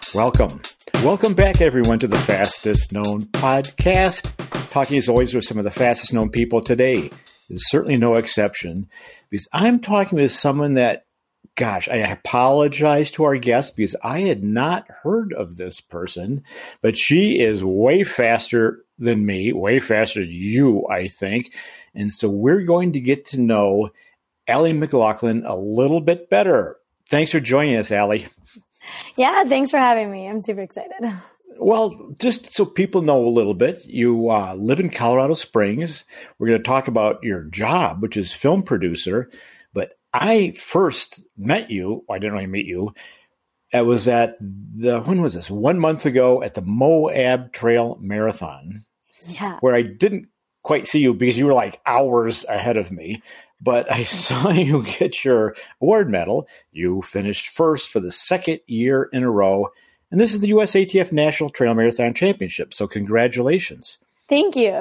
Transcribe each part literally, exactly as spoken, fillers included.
Welcome. Welcome back, everyone, to the Fastest Known Podcast. Talking, as always, with some of the fastest known people today is certainly no exception, because I'm talking with someone that, gosh, I apologize to our guest because I had not heard of this person, but she is way faster than me, way faster than you, I think. And so we're going to get to know Allie McLaughlin a little bit better. Thanks for joining us, Allie. Yeah, thanks for having me. I'm super excited. Well, just so people know a little bit, you uh, live in Colorado Springs. We're going to talk about your job, which is film producer. But I first met you, I didn't really meet you. It was at the, when was this? One month ago at the Moab Trail Marathon. Yeah. Where I didn't quite see you because you were like hours ahead of me. But I saw you get your award medal. You finished first for the second year in a row. And this is the U S A T F National Trail Marathon Championship. So congratulations. Thank you.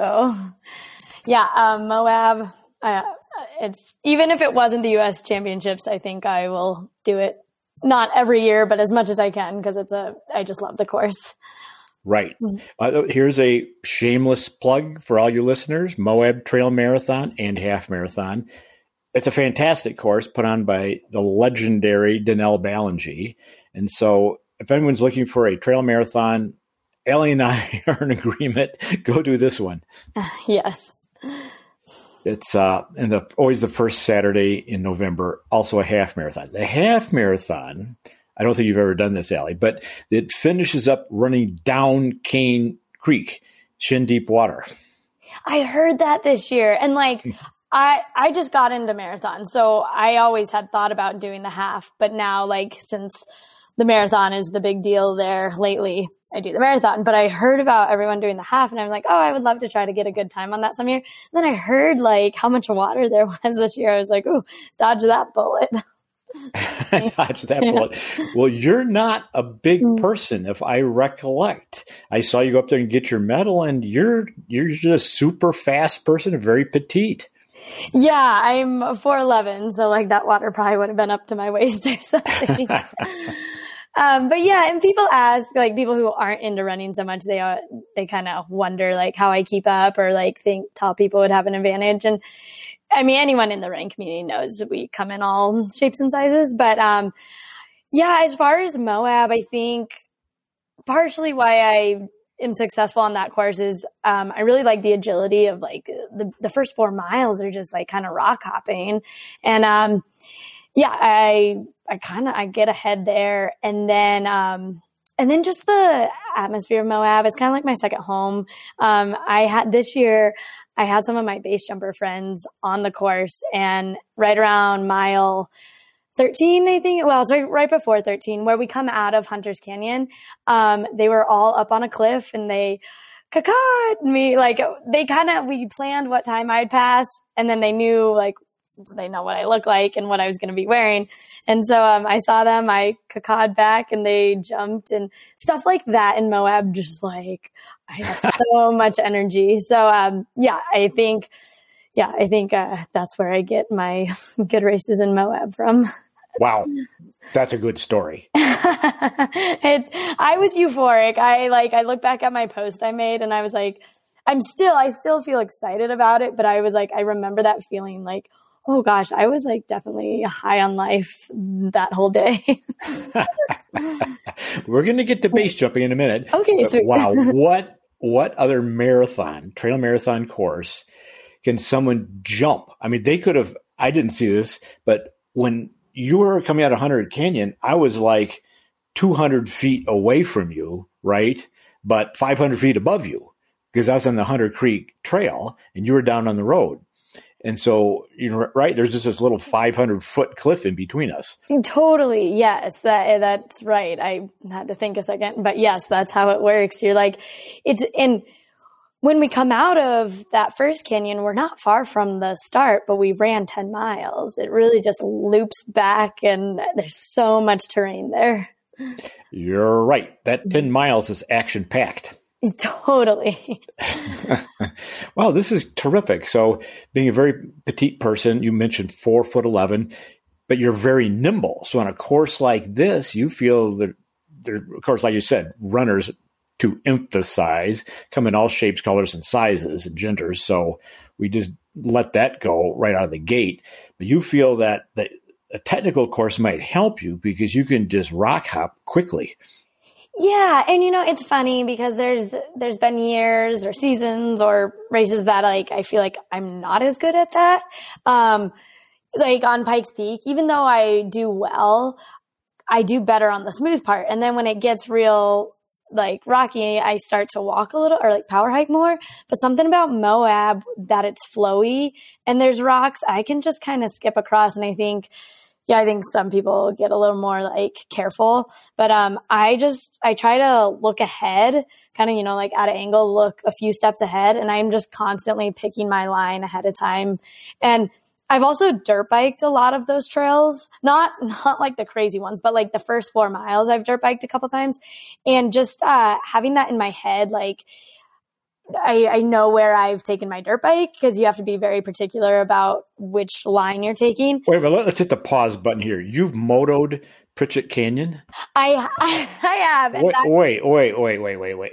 Yeah, um, Moab, uh, it's even if it wasn't the U S Championships, I think I will do it. Not every year, but as much as I can, because it's a, I just love the course. Right. Uh, here's a shameless plug for all you listeners, Moab Trail Marathon and Half Marathon. It's a fantastic course put on by the legendary Danelle Ballingy. And so if anyone's looking for a trail marathon, Allie and I are in agreement. Go do this one. Yes. It's uh, and the, always the first Saturday in November, also a half marathon. The half marathon, I don't think you've ever done this, Allie, but it finishes up running down Cane Creek, shin deep water. I heard that this year. And like, I, I just got into marathon. So I always had thought about doing the half, but now like since the marathon is the big deal there lately, I do the marathon. But I heard about everyone doing the half and I'm like, oh, I would love to try to get a good time on that some year. And then I heard like how much water there was this year. I was like, ooh, dodge that bullet. Dodge that bullet. Well, you're not a big person, if I recollect. I saw you go up there and get your medal, and you're you're just a super fast person, very petite. Yeah, I'm four eleven, so like that water probably would have been up to my waist or something. um, but yeah, and people ask, like people who aren't into running so much, they uh, they kind of wonder like how I keep up, or like think tall people would have an advantage. And I mean, anyone in the running community knows we come in all shapes and sizes. But um, yeah, as far as Moab, I think partially why I am successful on that course is um, I really like the agility of like the, the first four miles are just like kind of rock hopping. And um, yeah, I I kind of I get ahead there. And then um, and then just the atmosphere of Moab is kind of like my second home. Um, I had this year, I had some of my base jumper friends on the course, and right around mile thirteen, I think, well, it's right, right before thirteen, where we come out of Hunter's Canyon, um, they were all up on a cliff and they cacawed me. Like they kind of, we planned what time I'd pass, and then they knew like, they know what I look like and what I was going to be wearing. And so um, I saw them, I cacawed back and they jumped and stuff like that in Moab, just like I have so much energy. So um, yeah, I think, yeah, I think uh, that's where I get my good races in Moab from. Wow. That's a good story. it, I was euphoric. I like, I look back at my post I made and I was like, I'm still, I still feel excited about it, but I was like, I remember that feeling like, oh gosh, I was like definitely high on life that whole day. We're going to get to base jumping in a minute. Okay. But wow. What, what other marathon, trail marathon course can someone jump? I mean, they could have, I didn't see this, but when you were coming out of Hunter Canyon, I was like two hundred feet away from you, right? But five hundred feet above you, because I was on the Hunter Creek Trail and you were down on the road. And so, you know, right, there's just this little five hundred foot cliff in between us. Totally. Yes, that that's right. I had to think a second, but yes, that's how it works. You're like, it's in, when we come out of that first canyon, we're not far from the start, but we ran ten miles. It really just loops back and there's so much terrain there. You're right. That ten miles is action packed. Totally. Wow, this is terrific. So being a very petite person, you mentioned four foot eleven, but you're very nimble. So on a course like this, you feel that there, of course, like you said, runners to emphasize come in all shapes, colors, and sizes and genders. So we just let that go right out of the gate. But you feel that the, a technical course might help you because you can just rock hop quickly. Yeah. And you know, it's funny because there's, there's been years or seasons or races that like, I feel like I'm not as good at that. Um, like on Pikes Peak, even though I do well, I do better on the smooth part. And then when it gets real, like rocky, I start to walk a little or like power hike more, but something about Moab that it's flowy and there's rocks, I can just kind of skip across. And I think, yeah, I think some people get a little more like careful, but, um, I just, I try to look ahead, kind of, you know, like at an angle, look a few steps ahead. And I'm just constantly picking my line ahead of time. And I've also dirt biked a lot of those trails, not, not like the crazy ones, but like the first four miles I've dirt biked a couple times. And just, uh, having that in my head, like I, I know where I've taken my dirt bike because you have to be very particular about which line you're taking. Wait, but let's hit the pause button here. You've motoed Pritchett Canyon? I, I, I have. Wait, wait, wait, wait, wait, wait, wait.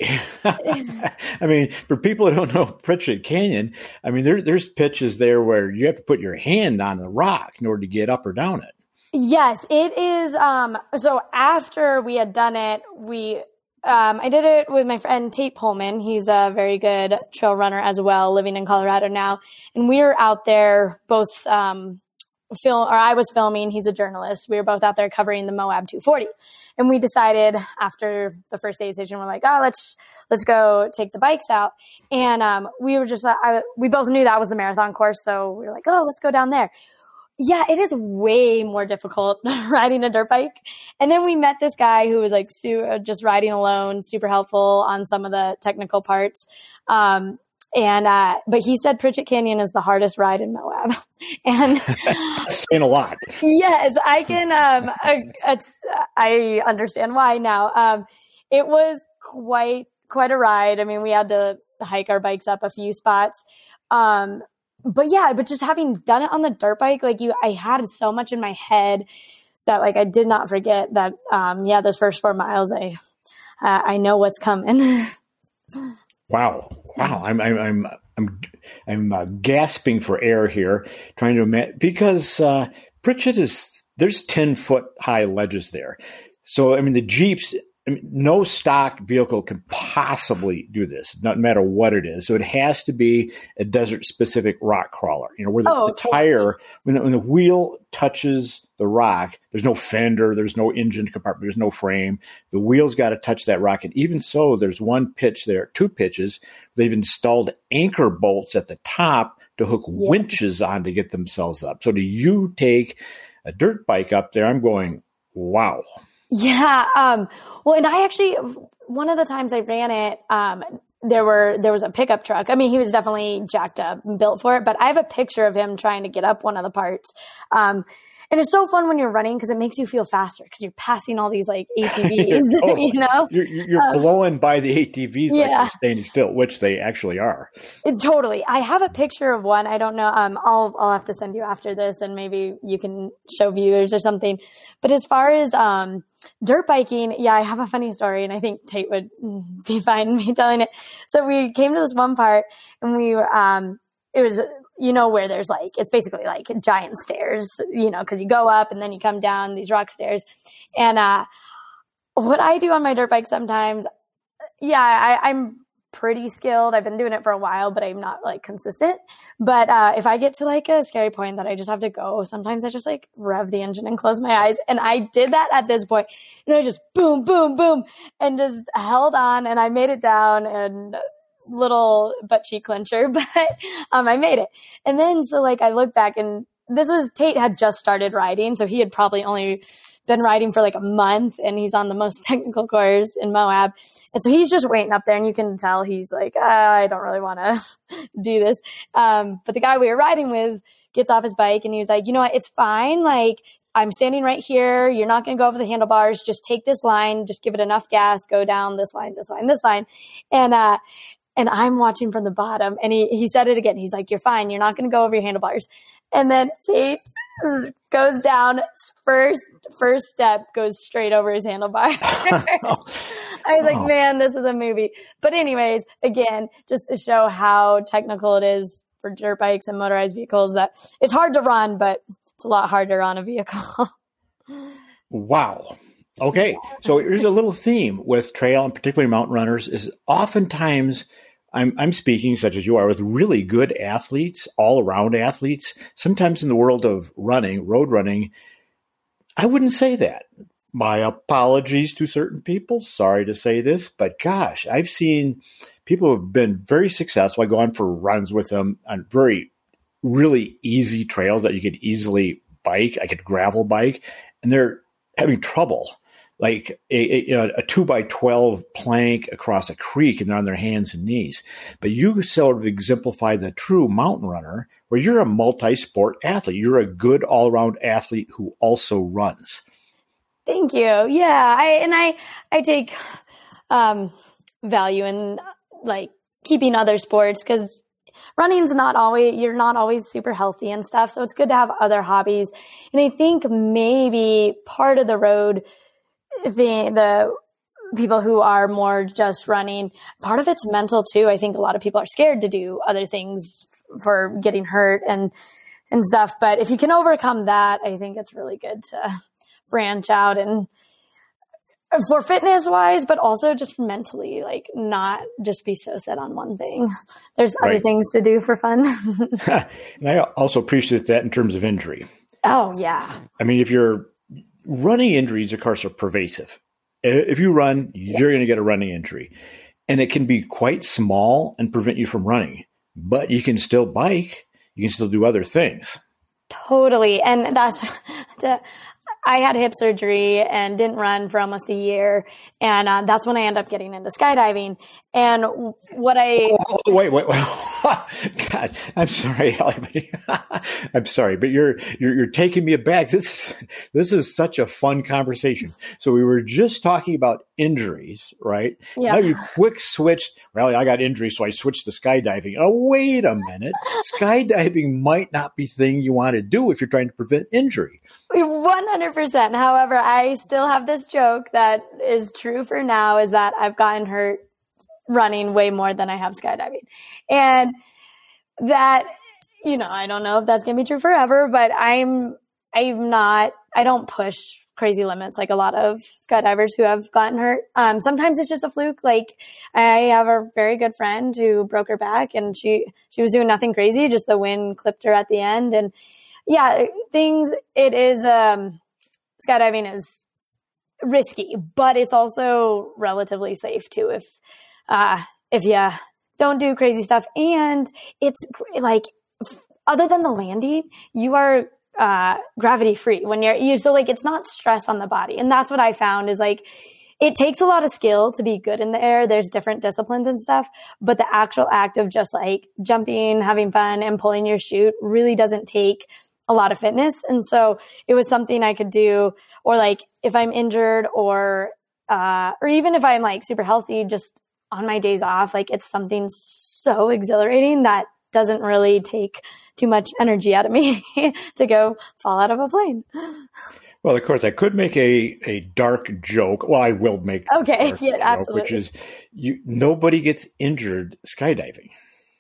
I mean, for people who don't know Pritchett Canyon, I mean, there, there's pitches there where you have to put your hand on the rock in order to get up or down it. Yes, it is. Um, so after we had done it, we, um, I did it with my friend Tate Pullman. He's a very good trail runner as well, living in Colorado now. And we were out there both, um, film, or I was filming. He's a journalist. We were both out there covering the Moab two forty. And we decided after the first day station, we're like, oh, let's, let's go take the bikes out. And, um, we were just, I, we both knew that was the marathon course. So we were like, oh, let's go down there. Yeah, it is way more difficult riding a dirt bike. And then we met this guy who was like su- just riding alone, super helpful on some of the technical parts. Um, and, uh, but he said Pritchett Canyon is the hardest ride in Moab. And saying a lot. Yes, I can, um, I, it's, I understand why now. Um, it was quite, quite a ride. I mean, we had to hike our bikes up a few spots. Um, But yeah, but just having done it on the dirt bike, like you, I had so much in my head that like I did not forget that. Um, yeah, those first four miles, I uh, I know what's coming. Wow, wow! I'm I'm I'm I'm, I'm uh, gasping for air here, trying to imagine because uh, Pritchett is there's ten foot high ledges there, so I mean the Jeeps. I mean, no stock vehicle can possibly do this, no matter what it is. So it has to be a desert-specific rock crawler. You know, where the, oh, the tire, when the, when the wheel touches the rock, there's no fender, there's no engine compartment, there's no frame. The wheel's got to touch that rock. And even so, there's one pitch there, two pitches. They've installed anchor bolts at the top to hook yeah. winches on to get themselves up. So do you take a dirt bike up there? I'm going, wow. Yeah. Um, well, and I actually, one of the times I ran it, um, there were, there was a pickup truck. I mean, he was definitely jacked up and built for it, but I have a picture of him trying to get up one of the parts. Um, and it's so fun when you're running because it makes you feel faster because you're passing all these like A T Vs, totally. you know? You're, you're um, blowing by the A T Vs yeah. like they're standing still, which they actually are. It, totally. I have a picture of one. I don't know. Um, I'll, I'll have to send you after this and maybe you can show viewers or something. But as far as, um, dirt biking, yeah, I have a funny story and I think Tate would be fine me telling it. So we came to this one part and we were, um, it was, you know, where there's like, it's basically like giant stairs, you know, cause you go up and then you come down these rock stairs. And, uh, what I do on my dirt bike sometimes, yeah, I, I'm pretty skilled. I've been doing it for a while, but I'm not like consistent. But, uh, if I get to like a scary point that I just have to go, sometimes I just like rev the engine and close my eyes. And I did that at this point, and I just boom, boom, boom, and just held on and I made it down and little butt cheek clencher, but, um, I made it. And then, so like, I look back and this was, Tate had just started riding. So he had probably only been riding for like a month and he's on the most technical course in Moab. And so he's just waiting up there and you can tell he's like, uh, I don't really want to do this. Um, but the guy we were riding with gets off his bike and he was like, you know what? It's fine. Like, I'm standing right here. You're not going to go over the handlebars. Just take this line, just give it enough gas, go down this line, this line, this line. And, uh, And I'm watching from the bottom and he, he said it again. He's like, you're fine. You're not going to go over your handlebars. And then Tate goes down, first first step goes straight over his handlebar. I was like, man, this is a movie. But anyways, again, just to show how technical it is for dirt bikes and motorized vehicles, that it's hard to run, but it's a lot harder on a vehicle. Wow. Okay. So here's a little theme with trail and particularly mountain runners is oftentimes I'm, I'm speaking, such as you are, with really good athletes, all around athletes. Sometimes in the world of running, road running, I wouldn't say that. My apologies to certain people. Sorry to say this, but gosh, I've seen people who have been very successful. I go on for runs with them on very, really easy trails that you could easily bike. I could gravel bike, and they're having trouble. Like a, a, you know, a two by twelve plank across a creek, and they're on their hands and knees. But you sort of exemplify the true mountain runner, where you're a multi-sport athlete. You're a good all-around athlete who also runs. Thank you. Yeah, I and I I take um, value in like keeping other sports, because running's not always you're not always super healthy and stuff. So it's good to have other hobbies. And I think maybe part of the road. The, the people who are more just running, part of it's mental too. I think a lot of people are scared to do other things for getting hurt and, and stuff. But if you can overcome that, I think it's really good to branch out and for fitness wise, but also just mentally, like not just be so set on one thing. There's other right. things to do for fun. And I also appreciate that in terms of injury. Oh yeah. I mean, if you're running injuries, of course, are pervasive. If you run, you're going to get a running injury. And it can be quite small and prevent you from running. But you can still bike. You can still do other things. Totally. And that's, I had hip surgery and didn't run for almost a year. And uh, that's when I ended up getting into skydiving. And what I... Oh, wait, wait, wait. God, I'm sorry, Allie. I'm sorry, but you're, you're you're taking me aback. This is, this is such a fun conversation. So we were just talking about injuries, right? Yeah. Now you quick switched. Well, I got injuries, so I switched to skydiving. Oh, wait a minute. Skydiving might not be the thing you want to do if you're trying to prevent injury. one hundred percent. However, I still have this joke that is true for now, is that I've gotten hurt running way more than I have skydiving. And that, you know, I don't know if that's going to be true forever, but I'm, I'm not, I don't push crazy limits like a lot of skydivers who have gotten hurt. Um, sometimes it's just a fluke. Like I have a very good friend who broke her back and she, she was doing nothing crazy. Just the wind clipped her at the end. And yeah, things, it is, um, skydiving is risky, but it's also relatively safe too. If, uh, if you don't do crazy stuff, and it's like, other than the landing, you are, uh, gravity free when you're, you, so like, it's not stress on the body. And that's what I found is like, it takes a lot of skill to be good in the air. There's different disciplines and stuff, but the actual act of just like jumping, having fun and pulling your chute really doesn't take a lot of fitness. And so it was something I could do, or like if I'm injured or, uh, or even if I'm like super healthy, just on my days off, like it's something so exhilarating that doesn't really take too much energy out of me to go fall out of a plane. Well, of course, I could make a, a dark joke. Well, I will make okay, a yeah, joke, absolutely. Which is you, nobody gets injured skydiving.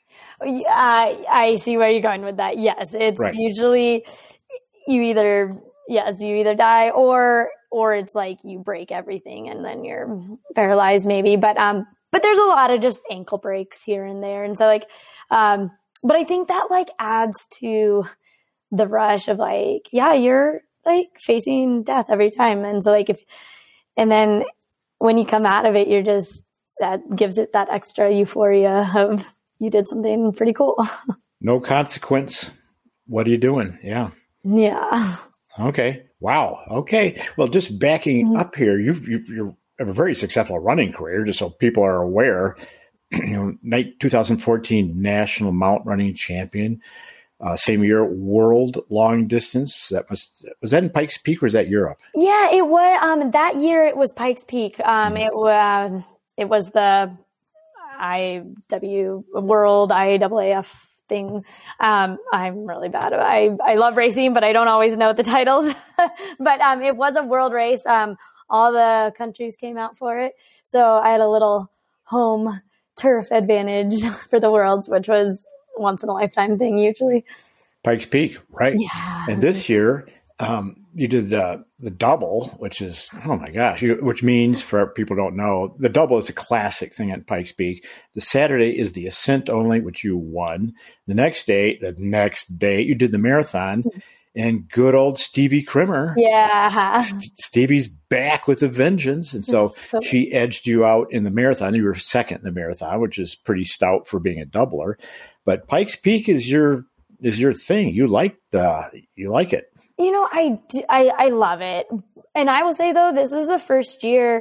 I, I see where you're going with that. Yes, it's right. Usually you either, yes, you either die or, or it's like you break everything and then you're paralyzed maybe. But, um, but there's a lot of just ankle breaks here and there. And so like, um, but I think that like adds to the rush of like, yeah, you're like facing death every time. And so like if, and then when you come out of it, you're just, that gives it that extra euphoria of, you did something pretty cool. No consequence. What are you doing? Yeah. Yeah. Okay. Wow. Okay. Well, just backing mm-hmm. up here, you've, you've, you're have a very successful running career, just so people are aware. You know, night twenty fourteen National Mountain Running Champion. Uh, same year, World Long Distance. That was was that in Pikes Peak or was that Europe? Yeah, it was. Um, that year it was Pikes Peak. Um, mm-hmm. it was it was the I W World I A A F thing. Um, I'm really bad. I, I love racing, but I don't always know the titles. But um, it was a world race. Um, all the countries came out for it. So I had a little home turf advantage for the worlds, which was once in a lifetime thing usually. Pikes Peak, right? Yeah. And this year, um, you did the the double, which is, oh my gosh, you, which means, for people who don't know, the double is a classic thing at Pikes Peak. The Saturday is the ascent only, which you won. The next day, the next day, you did the marathon. And good old Stevie Crimmer. Yeah. Stevie's back with a vengeance. And so totally. She edged you out in the marathon. You were second in the marathon, which is pretty stout for being a doubler. But Pikes Peak is your is your thing. You like the you like it. You know, I, I, I love it. And I will say, though, this was the first year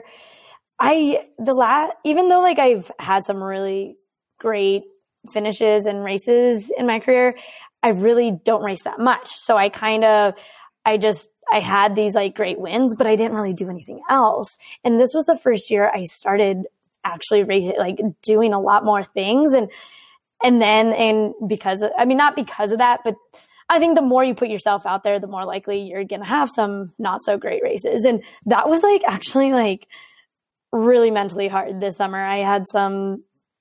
I, the last, even though like I've had some really great finishes and races in my career, I really don't race that much. So I kind of, I just, I had these like great wins, but I didn't really do anything else. And this was the first year I started actually racing, like doing a lot more things. And, and then, and because, of, I mean, not because of that, but I think the more you put yourself out there, the more likely you're going to have some not so great races. And that was like actually like really mentally hard this summer. I had some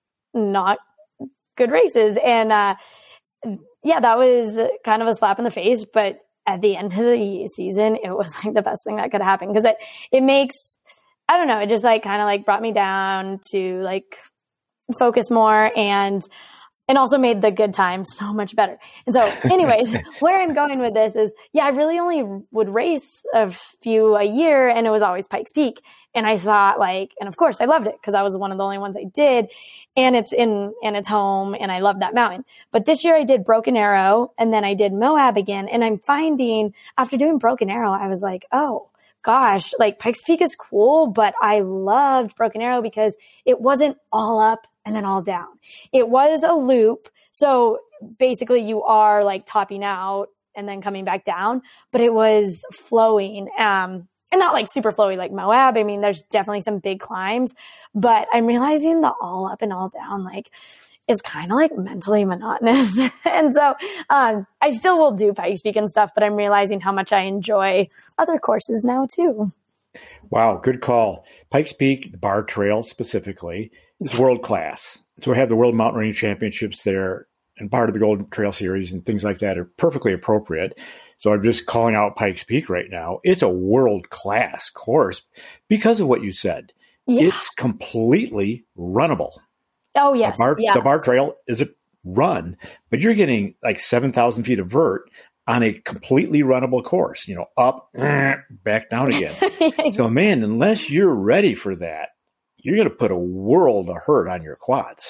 not good races. And, uh, yeah, that was kind of a slap in the face, but at the end of the season, it was like the best thing that could happen because it, it makes, I don't know, it just like kind of like brought me down to like focus more and, and also made the good times so much better. And so anyways, where I'm going with this is, yeah, I really only would race a few a year and it was always Pikes Peak. And I thought like, and of course I loved it because I was one of the only ones I did and it's in, and it's home and I love that mountain. But this year I did Broken Arrow and then I did Moab again. And I'm finding after doing Broken Arrow, I was like, oh gosh, like Pikes Peak is cool, but I loved Broken Arrow because it wasn't all up and then all down. It was a loop. So basically you are like topping out and then coming back down, but it was flowing. Um, and not like super flowy like Moab. I mean, there's definitely some big climbs, but I'm realizing the all up and all down, like is kind of like mentally monotonous. And so, um, I still will do Pikes Peak and stuff, but I'm realizing how much I enjoy other courses now too. Wow. Good call. Pikes Peak, the Bar Trail specifically, is yeah. world class. So we have the World Mountain Range Championships there and part of the Golden Trail Series and things like that are perfectly appropriate. So I'm just calling out Pikes Peak right now. It's a world class course because of what you said. Yeah. It's completely runnable. Oh, yes. The bar, yeah. the bar Trail is a run, but you're getting like seven thousand feet of vert on a completely runnable course, you know, up, back down again. So, man, unless you're ready for that, you're going to put a world of hurt on your quads.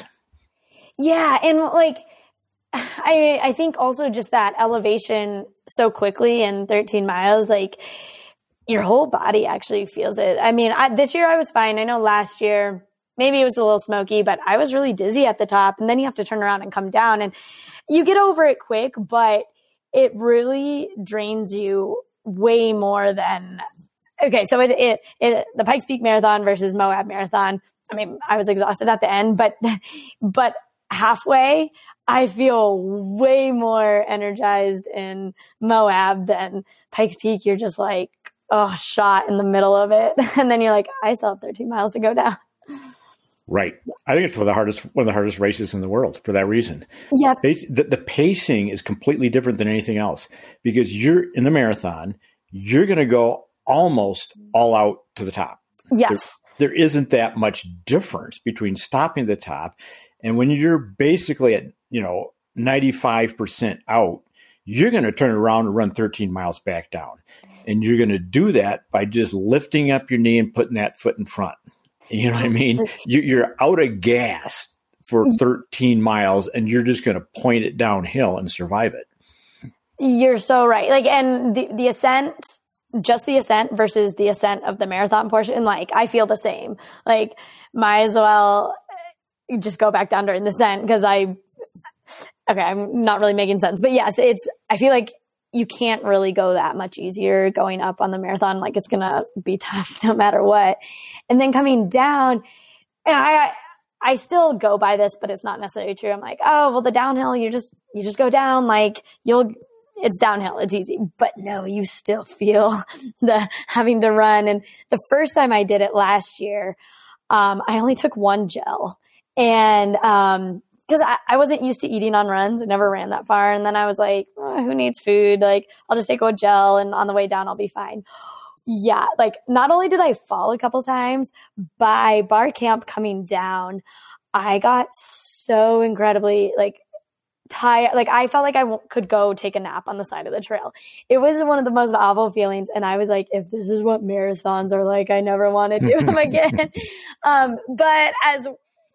Yeah. And like, I I think also just that elevation so quickly in thirteen miles, like your whole body actually feels it. I mean, I, this year I was fine. I know last year, maybe it was a little smoky, but I was really dizzy at the top and then you have to turn around and come down and you get over it quick, but it really drains you way more than, okay. So it, it, it, the Pikes Peak Marathon versus Moab Marathon. I mean, I was exhausted at the end, but, but halfway I feel way more energized in Moab than Pikes Peak. You're just like, oh, shot in the middle of it. And then you're like, I still have thirteen miles to go down. Right. I think it's one of the hardest, one of the hardest races in the world for that reason. Yep. The, the pacing is completely different than anything else because you're in the marathon, you're going to go almost all out to the top. Yes. There, there isn't that much difference between stopping at the top and when you're basically at, you know, ninety-five percent out, you're going to turn around and run thirteen miles back down. And you're going to do that by just lifting up your knee and putting that foot in front. You know what I mean? You're out of gas for thirteen miles and you're just going to point it downhill and survive it. You're so right. Like, and the, the ascent, just the ascent versus the ascent of the marathon portion, like I feel the same. Like might as well just go back down during the ascent because I, okay, I'm not really making sense, but yes, it's, I feel like you can't really go that much easier going up on the marathon. Like it's going to be tough no matter what. And then coming down, and I, I still go by this, but it's not necessarily true. I'm like, oh, well, the downhill, you just, you just go down, like you'll, it's downhill. It's easy, but no, you still feel the having to run. And the first time I did it last year, um, I only took one gel and, um, cause I, I wasn't used to eating on runs. I never ran that far. And then I was like, oh, who needs food? Like I'll just take a gel and on the way down, I'll be fine. Yeah. Like not only did I fall a couple times, by bar camp coming down, I got so incredibly like tired. Like I felt like I w- could go take a nap on the side of the trail. It was one of the most awful feelings. And I was like, if this is what marathons are like, I never want to do them again. um, but as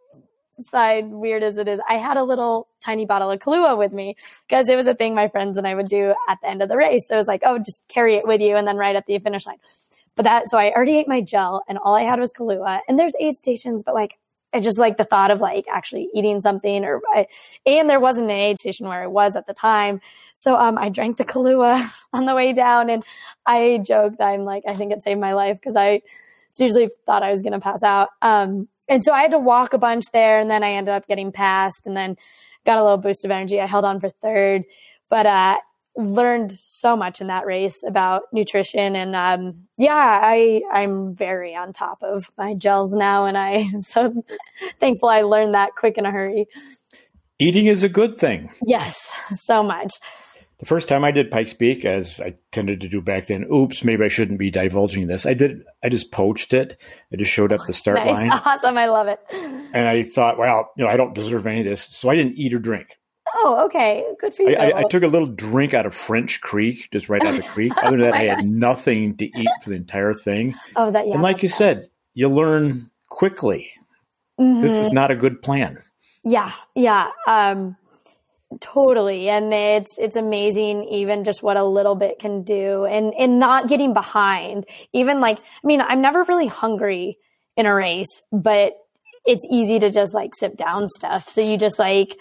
side weird as it is, I had a little tiny bottle of Kahlua with me because it was a thing my friends and I would do at the end of the race. So it was like, oh, just carry it with you and then right at the finish line. But that, so I already ate my gel and all I had was Kahlua, and there's aid stations, but like, I just like the thought of like actually eating something or, I, and there wasn't an aid station where I was at the time. So, um, I drank the Kahlua on the way down, and I joked that I'm like, I think it saved my life because I seriously thought I was going to pass out. Um, And so I had to walk a bunch there, and then I ended up getting past and then got a little boost of energy. I held on for third, but uh, learned so much in that race about nutrition. And um, yeah, I, I'm very on top of my gels now, and I'm so thankful I learned that quick in a hurry. Eating is a good thing. Yes, so much. The first time I did Pikes Peak, as I tended to do back then, oops, maybe I shouldn't be divulging this. I did, I just poached it. I just showed up the start Nice. line. Awesome. I love it. And I thought, well, you know, I don't deserve any of this. So I didn't eat or drink. Oh, okay. Good for you. I, I, I took a little drink out of French Creek, just right out of the creek. Other than that, Oh I had gosh. nothing to eat for the entire thing. Oh, that, yeah. And like you said, you learn quickly. Mm-hmm. This is not a good plan. Yeah. Yeah. Um, Totally. And it's, it's amazing even just what a little bit can do, and, and not getting behind. Even like, I mean, I'm never really hungry in a race, but it's easy to just like sip down stuff. So you just like,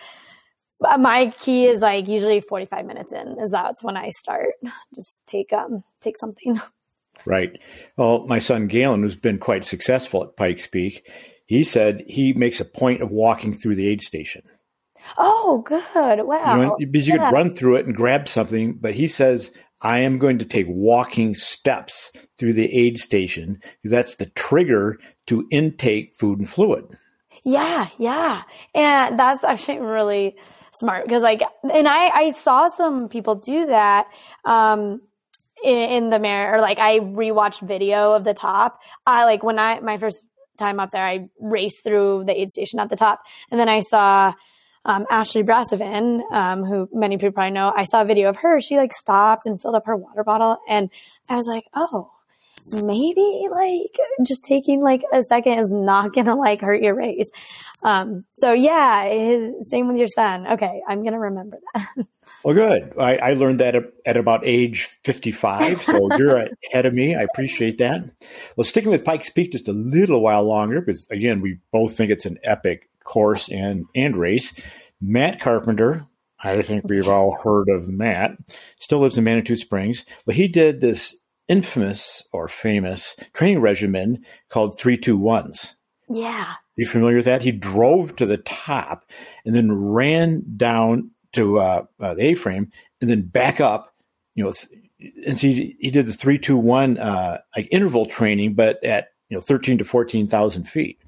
my key is like usually forty-five minutes in is that's when I start. Just take, um, take something. Right. Well, my son Galen, who's been quite successful at Pikes Peak, he said he makes a point of walking through the aid station. Oh, good. Wow. You know, because you yeah. could run through it and grab something, but he says, I am going to take walking steps through the aid station because that's the trigger to intake food and fluid. Yeah, yeah. And that's actually really smart because like, and I, I saw some people do that, um, in, in the mirror, or like I rewatched video of the top. I like when I, my first time up there, I raced through the aid station at the top, and then I saw Um, Ashley Brassavin, um, who many people probably know. I saw a video of her. She like stopped and filled up her water bottle. And I was like, oh, maybe like just taking like a second is not going to like hurt your race. Um, so yeah, his, same with your son. Okay. I'm going to remember that. Well, good. I, I learned that at about age fifty-five. So you're ahead of me. I appreciate that. Well, sticking with Pikes Peak just a little while longer, because again, we both think it's an epic course and, and race. Matt Carpenter, I think we've all heard of Matt, still lives in Manitou Springs. Well, he did this infamous or famous training regimen called three two ones. Yeah. Are you familiar with that? He drove to the top and then ran down to uh, uh, the A-frame and then back up, you know, and so he, he did the three two one uh, like interval training, but at, you know, thirteen to fourteen thousand feet.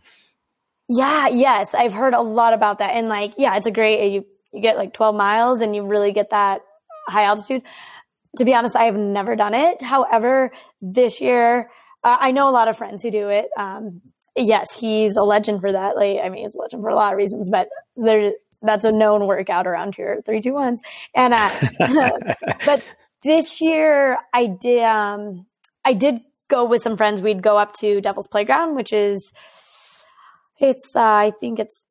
Yeah. Yes. I've heard a lot about that. And like, yeah, it's a great, you, you get like twelve miles and you really get that high altitude. To be honest, I have never done it. However, this year, uh, I know a lot of friends who do it. Um, yes, he's a legend for that. Like, I mean, he's a legend for a lot of reasons, but there, that's a known workout around here, three two ones. And, uh, but this year I did, um, I did go with some friends. We'd go up to Devil's Playground, which is, It's, uh, I think it's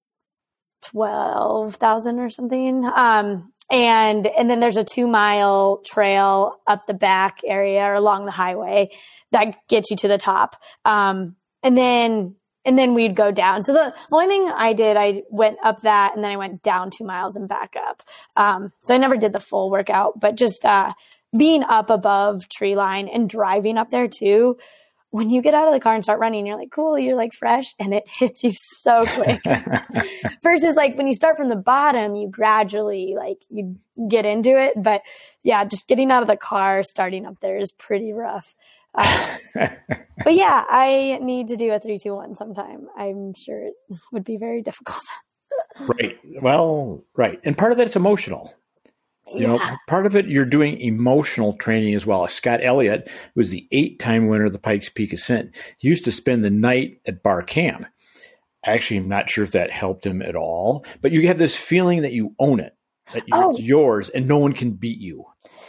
twelve thousand or something. Um, and, and then there's a two mile trail up the back area or along the highway that gets you to the top. Um, and then, and then we'd go down. So the only thing I did, I went up that and then I went down two miles and back up. Um, so I never did the full workout, but just, uh, being up above tree line and driving up there too. when you get out of the car and start running, you're like, cool, you're like fresh, and it hits you so quick. Versus like when you start from the bottom, you gradually like you get into it. But yeah, just getting out of the car, starting up there is pretty rough. Uh, but yeah, I need to do a three, two, one sometime. I'm sure it would be very difficult. Right. Well, right. And part of that's emotional. You know, Yeah. part of it, you're doing emotional training as well. Scott Elliott was the eight-time winner of the Pikes Peak Ascent. He used to spend the night at bar camp. Actually, I'm not sure if that helped him at all, but you have this feeling that you own it, that Oh. it's yours and no one can beat you.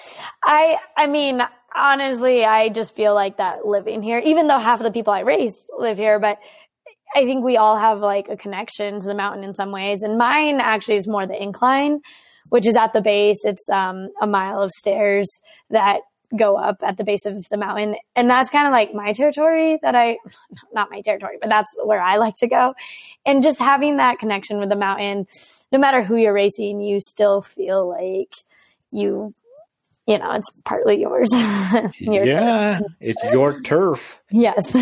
I, I mean, honestly, I just feel like that living here, even though half of the people I race live here, but I think we all have like a connection to the mountain in some ways. And mine actually is more the incline, which is at the base. It's um, a mile of stairs that go up at the base of the mountain. And that's kind of like my territory that I, not my territory, but that's where I like to go. And just having that connection with the mountain, no matter who you're racing, you still feel like you, you know, it's partly yours. Your Yeah, turf. it's your turf. Yes.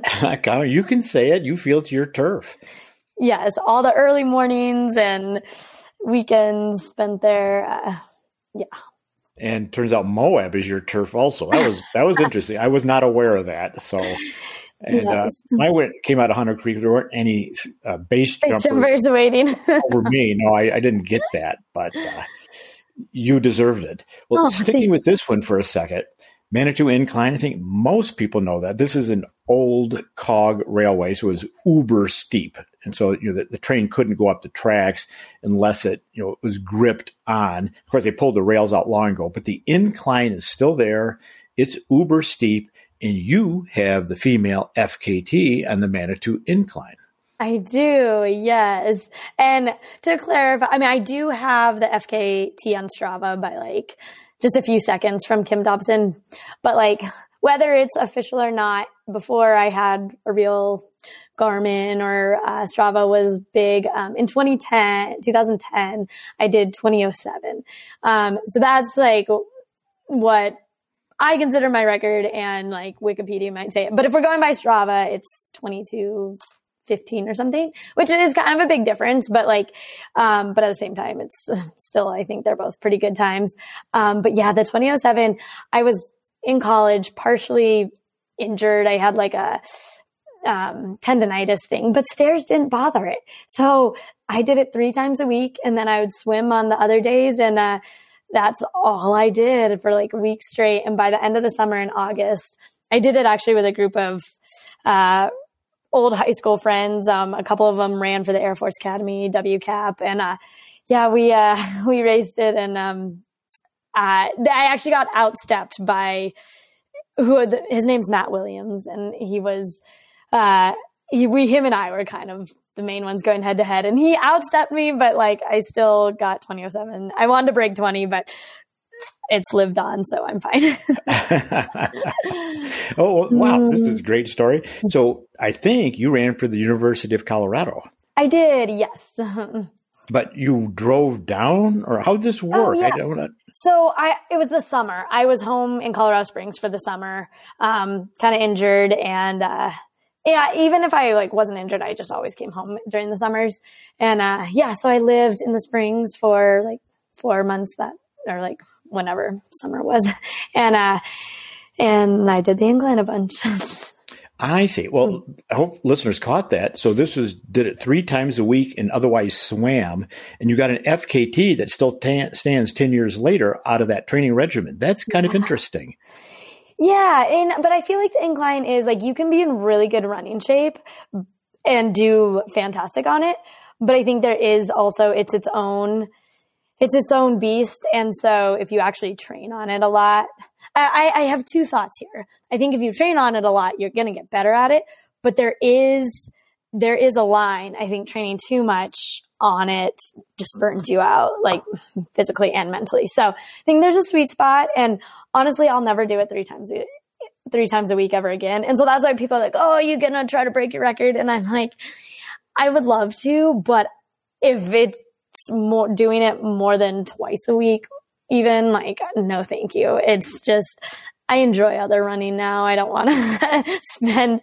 You can say it. You feel it's your turf. Yes. All the early mornings and weekends spent there. Uh, yeah. And turns out Moab is your turf also. That was that was interesting. I was not aware of that. So, and Yes. uh, when I went came out of Hunter Creek, there weren't any uh, base Base jumpers jumpers waiting. over me. No, I, I didn't get that, but uh, you deserved it. Well, Oh, sticking thank- with this one for a second, Manitou Incline. I think most people know that this is an old cog railway, so it was uber steep, and so you know the, the train couldn't go up the tracks unless it you know it was gripped on. Of course, they pulled the rails out long ago, but the incline is still there. It's uber steep, and you have the female F K T on the Manitou Incline. I do, yes. And to clarify, I mean, I do have the F K T on Strava by like just a few seconds from Kim Dobson, but like whether it's official or not, before I had a real Garmin or uh, Strava was big. Um, in twenty ten, twenty ten, I did twenty oh seven. Um, so that's like what I consider my record, and like Wikipedia might say it. But if we're going by Strava, it's twenty-two fifteen or something, which is kind of a big difference, but like, um, but at the same time, it's still, I think they're both pretty good times. Um, but yeah, the twenty oh seven, I was in college, partially injured. I had like a, um, tendonitis thing, but stairs didn't bother it. So I did it three times a week, and then I would swim on the other days. And, uh, that's all I did for like a week straight. And by the end of the summer in August, I did it actually with a group of, uh, old high school friends. Um, a couple of them ran for the Air Force Academy, W CAP. And, uh, yeah, we, uh, we raced it. And, um, uh, I actually got outstepped by who, his name's Matt Williams. And he was, uh, he, we, him and I were kind of the main ones going head to head, and he outstepped me, but like, I still got twenty oh seven. I wanted to break twenty, but it's lived on, so I'm fine. Oh, wow. This is a great story. So I think you ran for the University of Colorado. I did, yes. But you drove down, or how did this work? Oh, yeah. I don't know. So I, it was the summer. I was home in Colorado Springs for the summer, um, kind of injured. And, uh, yeah, even if I like wasn't injured, I just always came home during the summers. And, uh, yeah, so I lived in the Springs for like four months that, or like whenever summer was. And, uh, and I did the incline a bunch. I see. Well, I hope listeners caught that. So this was, did it three times a week and otherwise swam. And you got an F K T that still ta- stands ten years later out of that training regimen. That's kind of interesting. Yeah. And, but I feel like the incline is like, you can be in really good running shape and do fantastic on it. But I think there is also, it's its own, it's its own beast. And so if you actually train on it a lot, I, I have two thoughts here. I think if you train on it a lot, you're going to get better at it. But there is, there is a line. I think training too much on it just burns you out, like physically and mentally. So I think there's a sweet spot. And honestly, I'll never do it three times a, three times a week ever again. And so that's why people are like, oh, you're going to try to break your record. And I'm like, I would love to, but if it's more doing it more than twice a week, even like, no, thank you. It's just, I enjoy other running now. I don't want to spend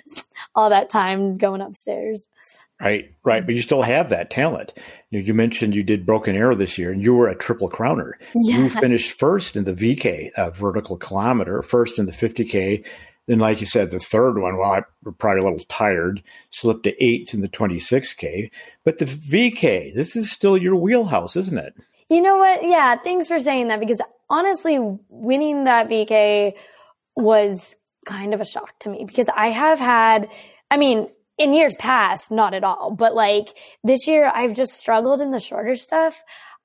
all that time going upstairs. Right, right. But you still have that talent. You, you mentioned you did Broken Arrow this year, and you were a triple crowner. Yeah. You finished first in the V K, uh, vertical kilometer, first in the fifty K. Then, like you said, the third one, well, I was probably a little tired, slipped to eighth in the twenty-six K. But the V K, this is still your wheelhouse, isn't it? You know what? Yeah, thanks for saying that, because honestly, winning that V K was kind of a shock to me, because I have had, I mean, in years past, not at all. But like this year, I've just struggled in the shorter stuff.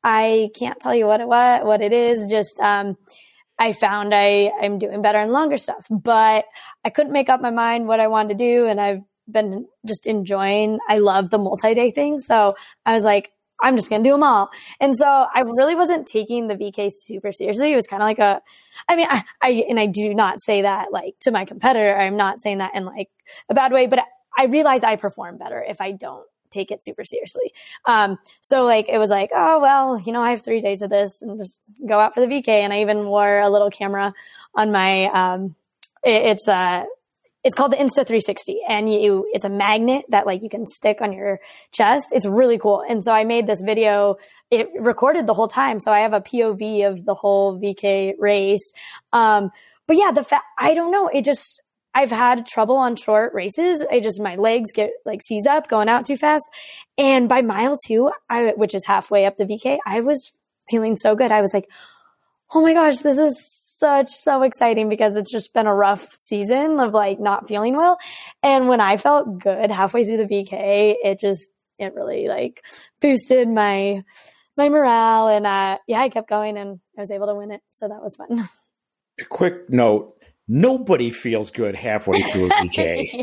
I can't tell you what it what, what it is. Just um, I found I, I'm doing better in longer stuff. But I couldn't make up my mind what I wanted to do. And I've been just enjoying, I love the multi-day thing. So I was like, I'm just going to do them all. And so I really wasn't taking the V K super seriously. It was kind of like a, I mean, I, I, and I do not say that like to my competitor. I'm not saying that in like a bad way, but I realize I perform better if I don't take it super seriously. Um, so like, it was like, oh, well, you know, I have three days of this and just go out for the V K. And I even wore a little camera on my, um, it, it's a, it's called the Insta three sixty, and you, it's a magnet that like you can stick on your chest. It's really cool. And so I made this video, it recorded the whole time. So I have a P O V of the whole V K race. Um, but yeah, the fact, I don't know. It just, I've had trouble on short races. I just, my legs get like seize up going out too fast. And by mile two, I, which is halfway up the V K, I was feeling so good. I was like, oh my gosh, this is such, so exciting, because it's just been a rough season of like not feeling well. And when I felt good halfway through the V K, it just, it really like boosted my, my morale. And uh, yeah, I kept going and I was able to win it. So that was fun. A quick note. Nobody feels good halfway through a V K.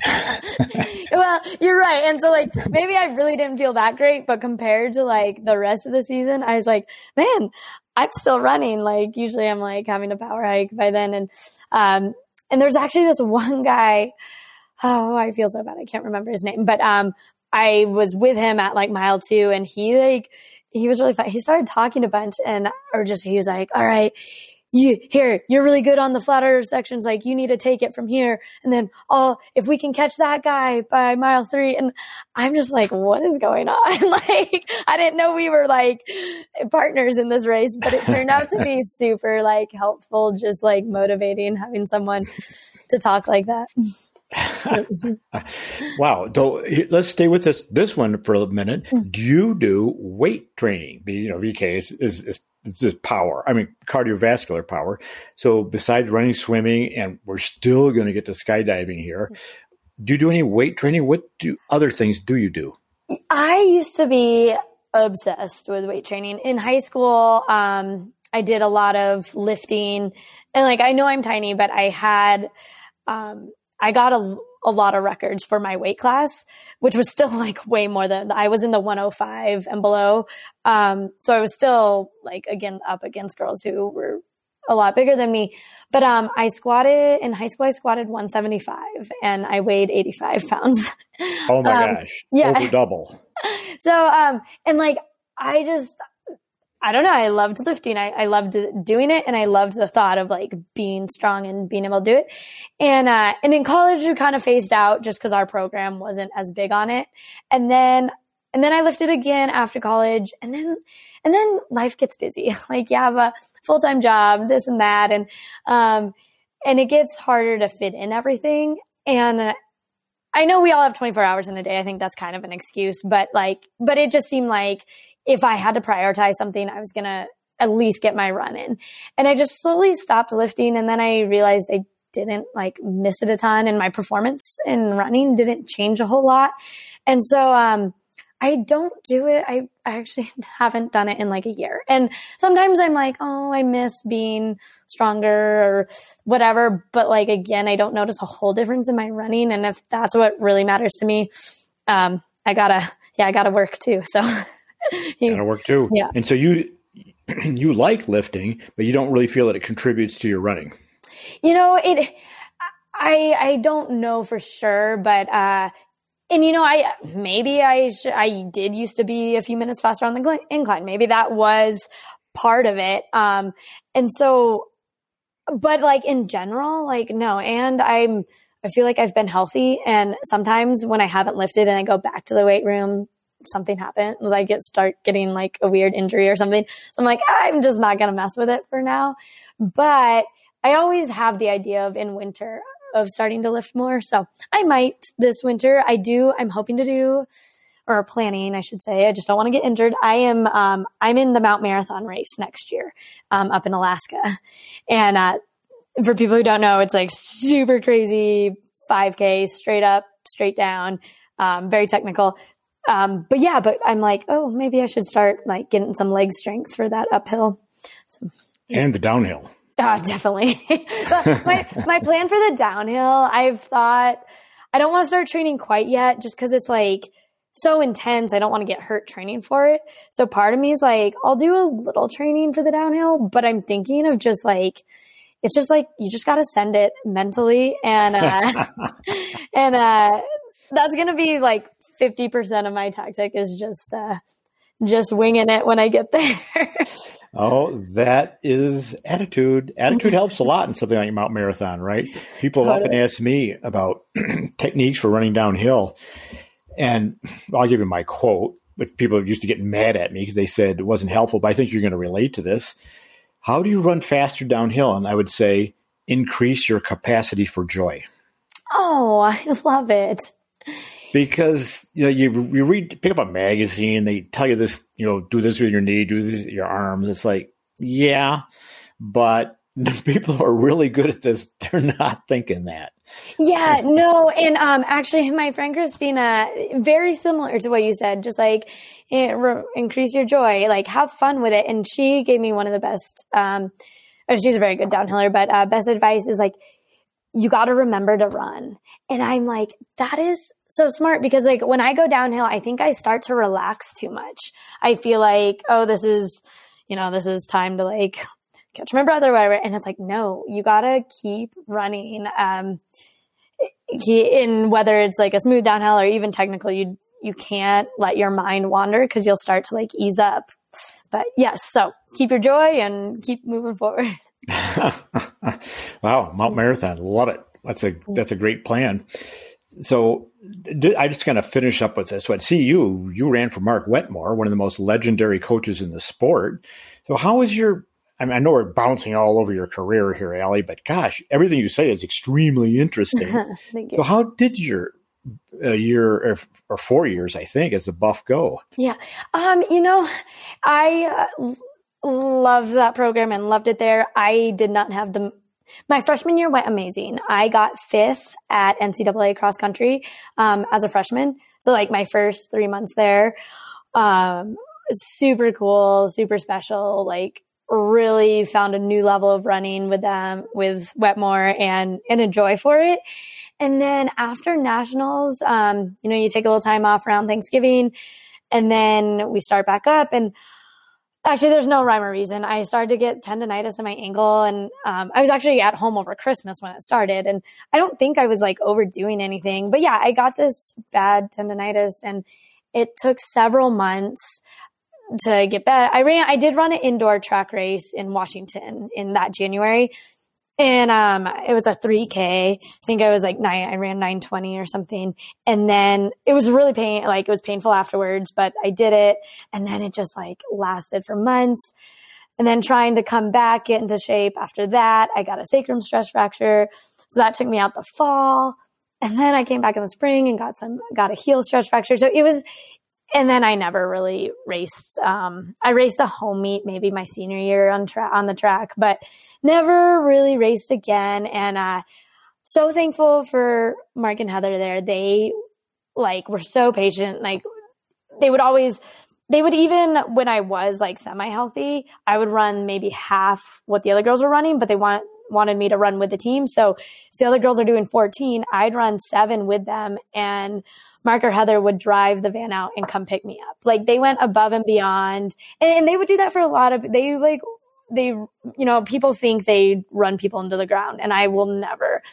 Well, you're right. And so like, maybe I really didn't feel that great, but compared to like the rest of the season, I was like, man, I'm still running. Like usually I'm like having a power hike by then. And, um, and there's actually this one guy, oh, I feel so bad. I can't remember his name, but, um, I was with him at like mile two, and he like, he was really fun. He started talking a bunch, and, or just, he was like, all right, you here, you're really good on the flatter sections. Like you need to take it from here. And then, oh, if we can catch that guy by mile three. And I'm just like, what is going on? Like, I didn't know we were like partners in this race, but it turned out to be super like helpful, just like motivating, having someone to talk like that. Wow. So let's stay with this, this one for a minute. Do you do weight training? You know, V K is, is, is It's just power. I mean, cardiovascular power. So besides running, swimming, and we're still going to get to skydiving here, do you do any weight training? What do other things do you do? I used to be obsessed with weight training. In high school, um, I did a lot of lifting. And like, I know I'm tiny, but I had, um, I got a, a lot of records for my weight class, which was still like way more than I was in the one oh five and below. Um, so I was still like, again, up against girls who were a lot bigger than me. But, um, I squatted in high school, I squatted one seventy-five and I weighed eighty-five pounds. Oh my um, gosh. Yeah. Over double. So, um, and like, I just, I don't know. I loved lifting. I, I loved doing it. And I loved the thought of like being strong and being able to do it. And, uh, and in college, we kind of phased out just because our program wasn't as big on it. And then, and then I lifted again after college. And then, and then life gets busy. Like you have a full-time job, this and that. And, um, and it gets harder to fit in everything. And I know we all have twenty-four hours in a day. I think that's kind of an excuse, but like, but it just seemed like if I had to prioritize something, I was going to at least get my run in. And I just slowly stopped lifting. And then I realized I didn't like miss it a ton, and my performance in running didn't change a whole lot. And so, um, I don't do it. I, I actually haven't done it in like a year. And sometimes I'm like, oh, I miss being stronger or whatever. But like, again, I don't notice a whole difference in my running. And if that's what really matters to me, um, I gotta, yeah, I gotta work too. So you gotta work too. Yeah. And so you, you like lifting, but you don't really feel that it contributes to your running. You know, it, I, I don't know for sure, but, uh, and you know, I, maybe I, sh- I did used to be a few minutes faster on the gl- incline. Maybe that was part of it. Um, and so, but like in general, like no. And I'm, I feel like I've been healthy. And sometimes when I haven't lifted and I go back to the weight room, something happens. I get start getting like a weird injury or something. So I'm like, I'm just not going to mess with it for now. But I always have the idea of in winter of starting to lift more. So I might this winter. I do. I'm hoping to do, or planning, I should say. I just don't want to get injured. I am, um, I'm in the Mount Marathon race next year, um, up in Alaska. And, uh, for people who don't know, it's like super crazy five K, straight up, straight down, um, very technical. Um, but yeah, but I'm like, oh, maybe I should start like getting some leg strength for that uphill. So, yeah. And the downhill. Oh, definitely. But my, my plan for the downhill, I've thought, I don't want to start training quite yet just because it's like so intense. I don't want to get hurt training for it. So part of me is like, I'll do a little training for the downhill, but I'm thinking of just like, it's just like, you just got to send it mentally. And, uh, and, uh, that's going to be like fifty percent of my tactic is just, uh, just winging it when I get there. Oh, that is attitude. Attitude helps a lot in something like Mount Marathon, right? People totally. often ask me about techniques for running downhill. And I'll give you my quote, but people used to get mad at me because they said it wasn't helpful, but I think you're going to relate to this. How do you run faster downhill? And I would say, increase your capacity for joy. Oh, I love it. Because, you know, you you read, pick up a magazine, they tell you this, you know, do this with your knee, do this with your arms. It's like, yeah, but the people who are really good at this, they're not thinking that. Yeah, no. And um, actually, my friend Christina, very similar to what you said, just like it, re- increase your joy, like have fun with it. And she gave me one of the best, um, she's a very good downhiller, but uh, best advice is like, you got to remember to run. And I'm like, that is so smart because like when I go downhill, I think I start to relax too much. I feel like, oh, this is, you know, this is time to like catch my breath or whatever. And it's like, no, you got to keep running. Um, he, in whether it's like a smooth downhill or even technical, you, you can't let your mind wander because you'll start to like ease up. But yes, so keep your joy and keep moving forward. Wow, Mount Marathon, love it. That's a that's a great plan. So I just kind of finish up with this. So at C U, you ran for Mark Wetmore, one of the most legendary coaches in the sport. So how is your? I mean, I know we're bouncing all over your career here, Allie, but gosh, everything you say is extremely interesting. Thank you. So how did your a year or, or four years, I think, as a buff go? Yeah, um, you know, I. Uh, Loved that program and loved it there. I did not have the, my freshman year went amazing. I got fifth at N C double A cross country, um, as a freshman. So like my first three months there, um, super cool, super special, like really found a new level of running with them, with Wetmore and, and a joy for it. And then after nationals, um, you know, you take a little time off around Thanksgiving and then we start back up and actually, there's no rhyme or reason. I started to get tendonitis in my ankle, and um, I was actually at home over Christmas when it started, and I don't think I was like overdoing anything. But yeah, I got this bad tendonitis, and it took several months to get better. I ran, I did run an indoor track race in Washington in that January, and um, it was a three K. I think I was like nine. I ran nine twenty or something, and then it was really pain. Like it was painful afterwards, but I did it, and then it just like lasted for months. And then trying to come back, get into shape after that, I got a sacrum stress fracture, so that took me out the fall. And then I came back in the spring and got some got a heel stress fracture. So it was. And then I never really raced. Um, I raced a home meet maybe my senior year on tra- on the track, but never really raced again. And uh, so thankful for Mark and Heather there. They like were so patient. Like they would always, they would even when I was like semi-healthy, I would run maybe half what the other girls were running, but they want wanted me to run with the team. So if the other girls are doing fourteen, I'd run seven with them and Mark or Heather would drive the van out and come pick me up. Like they went above and beyond and, and they would do that for a lot of, they like, they, you know, people think they run people into the ground and I will never,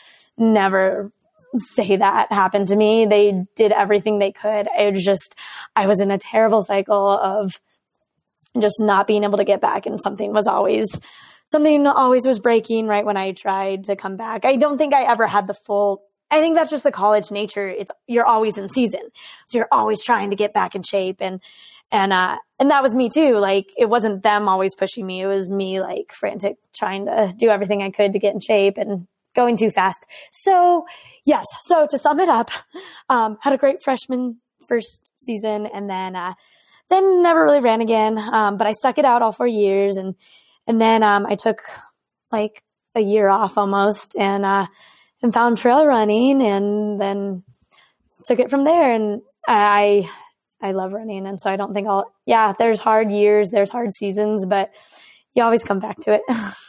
never say that happened to me. They did everything they could. It was just, I was in a terrible cycle of just not being able to get back and something was always something always was breaking right when I tried to come back. I don't think I ever had the full, I think that's just the college nature. It's, you're always in season. So you're always trying to get back in shape. And, and, uh, and that was me too. Like, it wasn't them always pushing me. It was me like frantic, trying to do everything I could to get in shape and going too fast. So yes. So to sum it up, um, had a great freshman first season, and then, uh, then never really ran again. Um, but I stuck it out all four years. And, and then, um, I took like a year off almost, and, uh, and found trail running, and then took it from there. And I, I love running. And so I don't think I'll, yeah, there's hard years, there's hard seasons, but you always come back to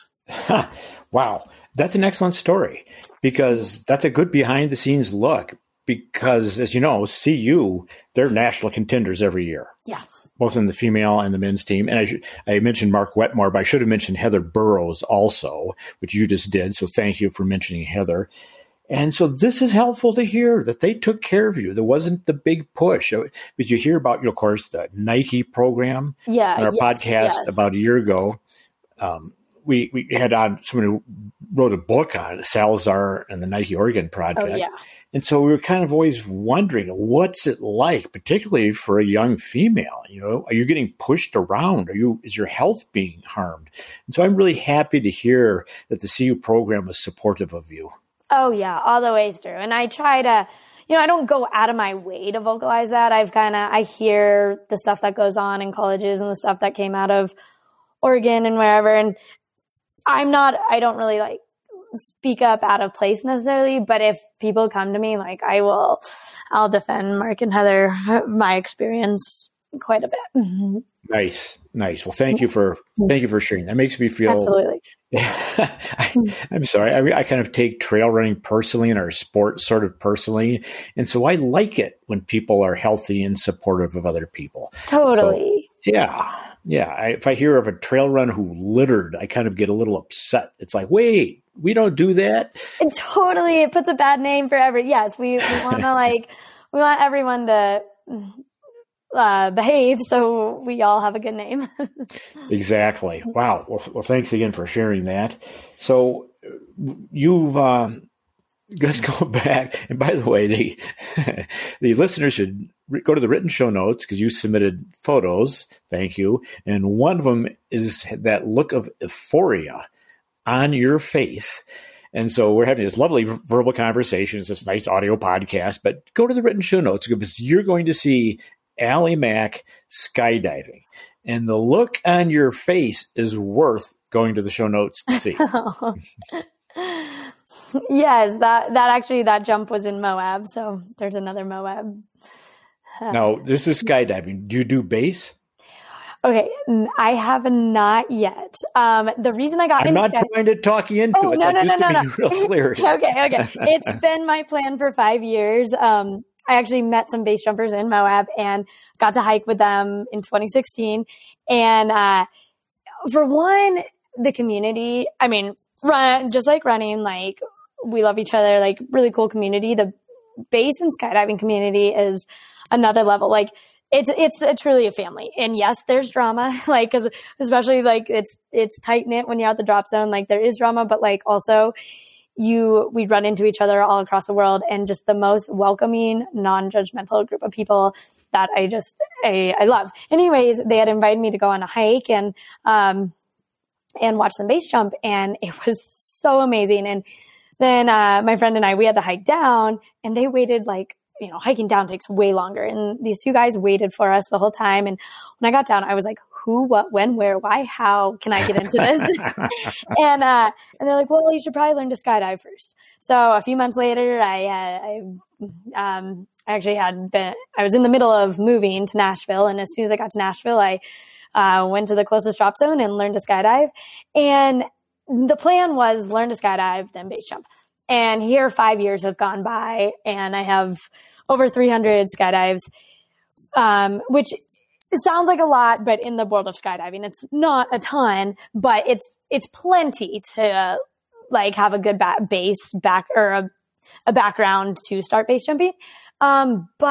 it. Wow. That's an excellent story, because that's a good behind the scenes look, because as you know, C U, they're national contenders every year. Yeah. Both in the female and the men's team. And I, should, I mentioned Mark Wetmore, but I should have mentioned Heather Burrows also, which you just did. So thank you for mentioning Heather. And so this is helpful to hear that they took care of you. There wasn't the big push. But you hear about, you know, of course, the Nike program yeah, on our yes, podcast yes. about a year ago. Um, we we had on someone who wrote a book on it, Salazar and the Nike Oregon Project. Oh, yeah. And so we were kind of always wondering, what's it like, particularly for a young female? You know, are you getting pushed around? Are you, is your health being harmed? And so I'm really happy to hear that the C U program was supportive of you. Oh yeah, all the way through. And I try to, you know, I don't go out of my way to vocalize that. I've kind of, I hear the stuff that goes on in colleges and the stuff that came out of Oregon and wherever. And I'm not, I don't really like speak up out of place necessarily, but if people come to me, like I will, I'll defend Mark and Heather, my experience quite a bit. Nice. Nice. Well, thank you for, thank you for sharing. That makes me feel, absolutely. I, I'm sorry. I mean, I kind of take trail running personally and our sport sort of personally. And so I like it when people are healthy and supportive of other people. Totally. So, yeah. Yeah. I, if I hear of a trail runner who littered, I kind of get a little upset. It's like, wait, we don't do that. It totally, it puts a bad name for every, yes, we, we want to like, we want everyone to uh, behave so we all have a good name. Exactly. Wow. Well, well, thanks again for sharing that. So you've, uh, let's go back. And by the way, the, the listeners should go to the written show notes because you submitted photos. Thank you. And one of them is that look of euphoria on your face. And so we're having this lovely verbal conversation. It's this nice audio podcast, but go to the written show notes because you're going to see Allie Mack skydiving. And the look on your face is worth going to the show notes to see. Yes, that, that actually, that jump was in Moab. So there's another Moab. Now, this is skydiving. Do you do base? Okay, I have not yet. Um, the reason I got I'm not sky- trying to talk you into oh, it. No, no, just no, to no, be no. real clear. okay, okay. It's been my plan for five years. Um, I actually met some base jumpers in Moab and got to hike with them in twenty sixteen. And uh, for one, the community, I mean, run just like running, like we love each other, like really cool community. The base and skydiving community is another level. Like it's, it's a, truly a family. And yes, there's drama, like, cause especially like it's, it's tight knit when you're at the drop zone, like there is drama, but like also you, we run into each other all across the world and just the most welcoming, non-judgmental group of people that I just, I, I love. Anyways, they had invited me to go on a hike and, um, and watch them base jump. And it was so amazing. And then, uh, my friend and I, we had to hike down and they waited like, you know, hiking down takes way longer. And these two guys waited for us the whole time. And when I got down, I was like, who, what, when, where, why, how can I get into this? and, uh, and they're like, well, you should probably learn to skydive first. So a few months later, I, uh, I, um, I actually had been, I was in the middle of moving to Nashville. And as soon as I got to Nashville, I, uh, went to the closest drop zone and learned to skydive. And the plan was learn to skydive, then base jump. And here five years have gone by and I have over three hundred skydives, um, which it sounds like a lot, but in the world of skydiving, it's not a ton, but it's, it's plenty to uh, like have a good ba- base back or a, a background to start base jumping. Um, but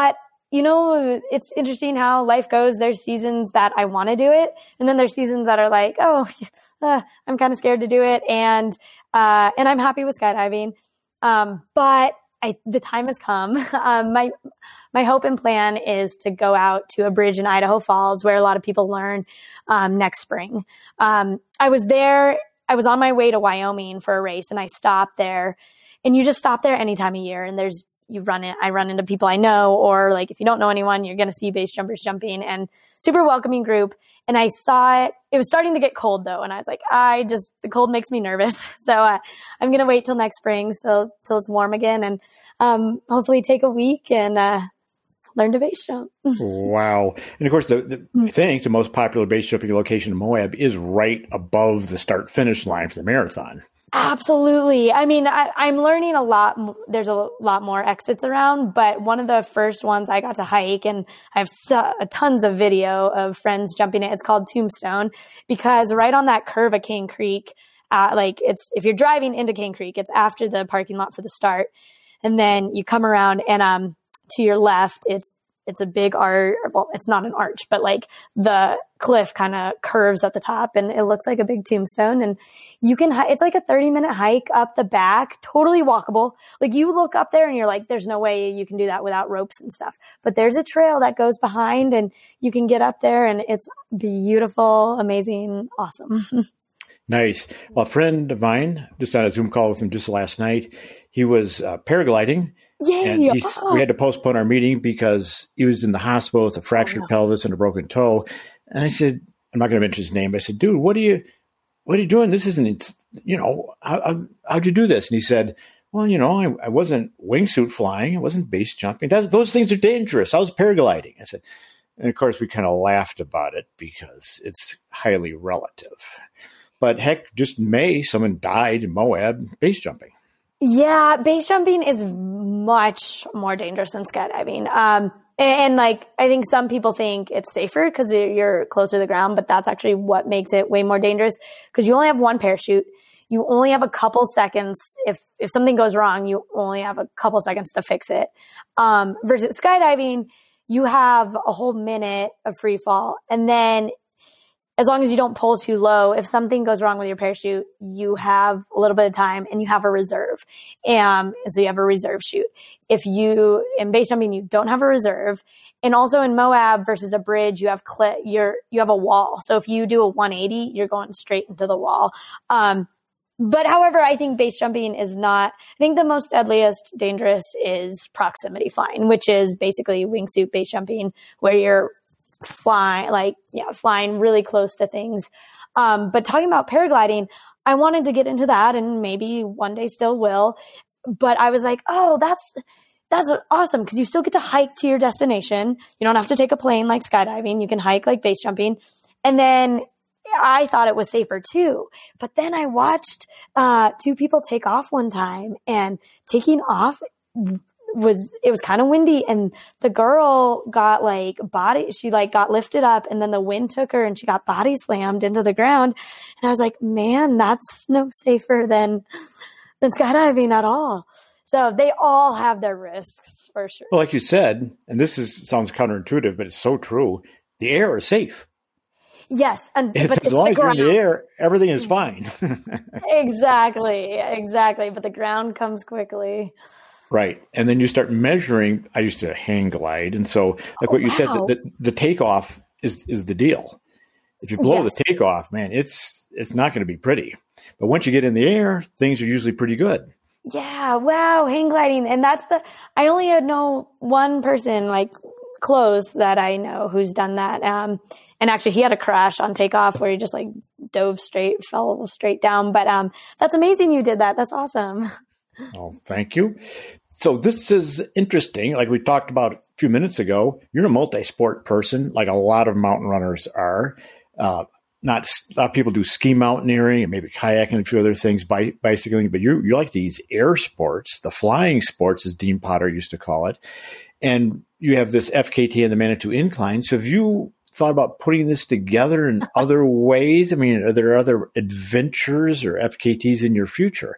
you know, it's interesting how life goes. There's seasons that I want to do it. And then there's seasons that are like, oh, uh, I'm kind of scared to do it. And, uh, and I'm happy with skydiving. Um, but I, the time has come. Um, my, my hope and plan is to go out to a bridge in Idaho Falls where a lot of people learn, um, next spring. Um, I was there, I was on my way to Wyoming for a race and I stopped there, and you just stop there any time of year. And there's, you run it, I run into people I know, or like, if you don't know anyone, you're going to see base jumpers jumping, and super welcoming group. And I saw it, it was starting to get cold though. And I was like, I just, the cold makes me nervous. So uh, I'm going to wait till next spring. So till it's warm again, and um, hopefully take a week and uh, learn to base jump. Wow. And of course, the, the I think the most popular base jumping location in Moab is right above the start finish line for the marathon. Absolutely. I mean, I, I'm learning a lot. There's a lot more exits around, but one of the first ones I got to hike, and I have so, tons of video of friends jumping it. It's called Tombstone, because right on that curve of Cane Creek, uh, like it's, if you're driving into Cane Creek, it's after the parking lot for the start. And then you come around, and um, to your left, it's It's a big arch. Well, it's not an arch, but like the cliff kind of curves at the top, and it looks like a big tombstone. And you can, it's like a thirty minute hike up the back, totally walkable. Like you look up there and you're like, there's no way you can do that without ropes and stuff. But there's a trail that goes behind, and you can get up there, and it's beautiful, amazing, awesome. Nice. Well, a friend of mine, just on a Zoom call with him just last night, he was uh, paragliding. Yay. And he's, we had to postpone our meeting because he was in the hospital with a fractured oh, no. pelvis and a broken toe. And I said, I'm not going to mention his name, but I said, dude, what are you, what are you doing? This isn't, you know, how, how, how'd you do this? And he said, well, you know, I, I wasn't wingsuit flying. I wasn't base jumping. That, those things are dangerous. I was paragliding. I said, and of course we kind of laughed about it because it's highly relative. But heck, just in May, someone died in Moab base jumping. Yeah, base jumping is much more dangerous than skydiving. Um, and, and like, I think some people think it's safer because you're closer to the ground, but that's actually what makes it way more dangerous, because you only have one parachute. You only have a couple seconds. If, if something goes wrong, you only have a couple seconds to fix it. Um, versus skydiving, you have a whole minute of free fall. And then as long as you don't pull too low, if something goes wrong with your parachute, you have a little bit of time and you have a reserve. Um, and so you have a reserve chute. If you, in base jumping, you don't have a reserve. And also in Moab versus a bridge, you have cl- you're, you have a wall. So if you do a one eighty, you're going straight into the wall. Um, but however, I think base jumping is not, I think the most deadliest dangerous is proximity flying, which is basically wingsuit base jumping, where you're flying, like, yeah, flying really close to things. Um, but talking about paragliding, I wanted to get into that, and maybe one day still will. But I was like, oh, that's, that's awesome, because you still get to hike to your destination. You don't have to take a plane like skydiving. You can hike like base jumping. And then I thought it was safer too. But then I watched uh, two people take off one time, and taking off was, it was kind of windy, and the girl got like body, she like got lifted up, and then the wind took her and she got body slammed into the ground. And I was like, man, that's no safer than, than skydiving at all. So they all have their risks for sure. Well, like you said, and this is, sounds counterintuitive, but it's so true. The air is safe. Yes. And it's, but as long as you're in the air, everything is fine. Exactly. Exactly. But the ground comes quickly. Right. And then you start measuring. I used to hang glide. And so like oh, what you wow. said, the, the, the takeoff is, is the deal. If you blow yes. the takeoff, man, it's, it's not going to be pretty. But once you get in the air, things are usually pretty good. Yeah. Wow. Hang gliding. And that's the, I only know one person like close that I know who's done that. Um, and actually he had a crash on takeoff where he just like dove straight, fell straight down. But, um, that's amazing you did that. That's awesome. Oh, thank you. So this is interesting. Like we talked about a few minutes ago, you're a multi-sport person, like a lot of mountain runners are. Uh, not a lot of people do ski mountaineering and maybe kayaking and a few other things, bi- bicycling, but you you like these air sports, the flying sports, as Dean Potter used to call it. And you have this F K T and the Manitou Incline. So have you thought about putting this together in other ways? I mean, are there other adventures or F K Ts in your future?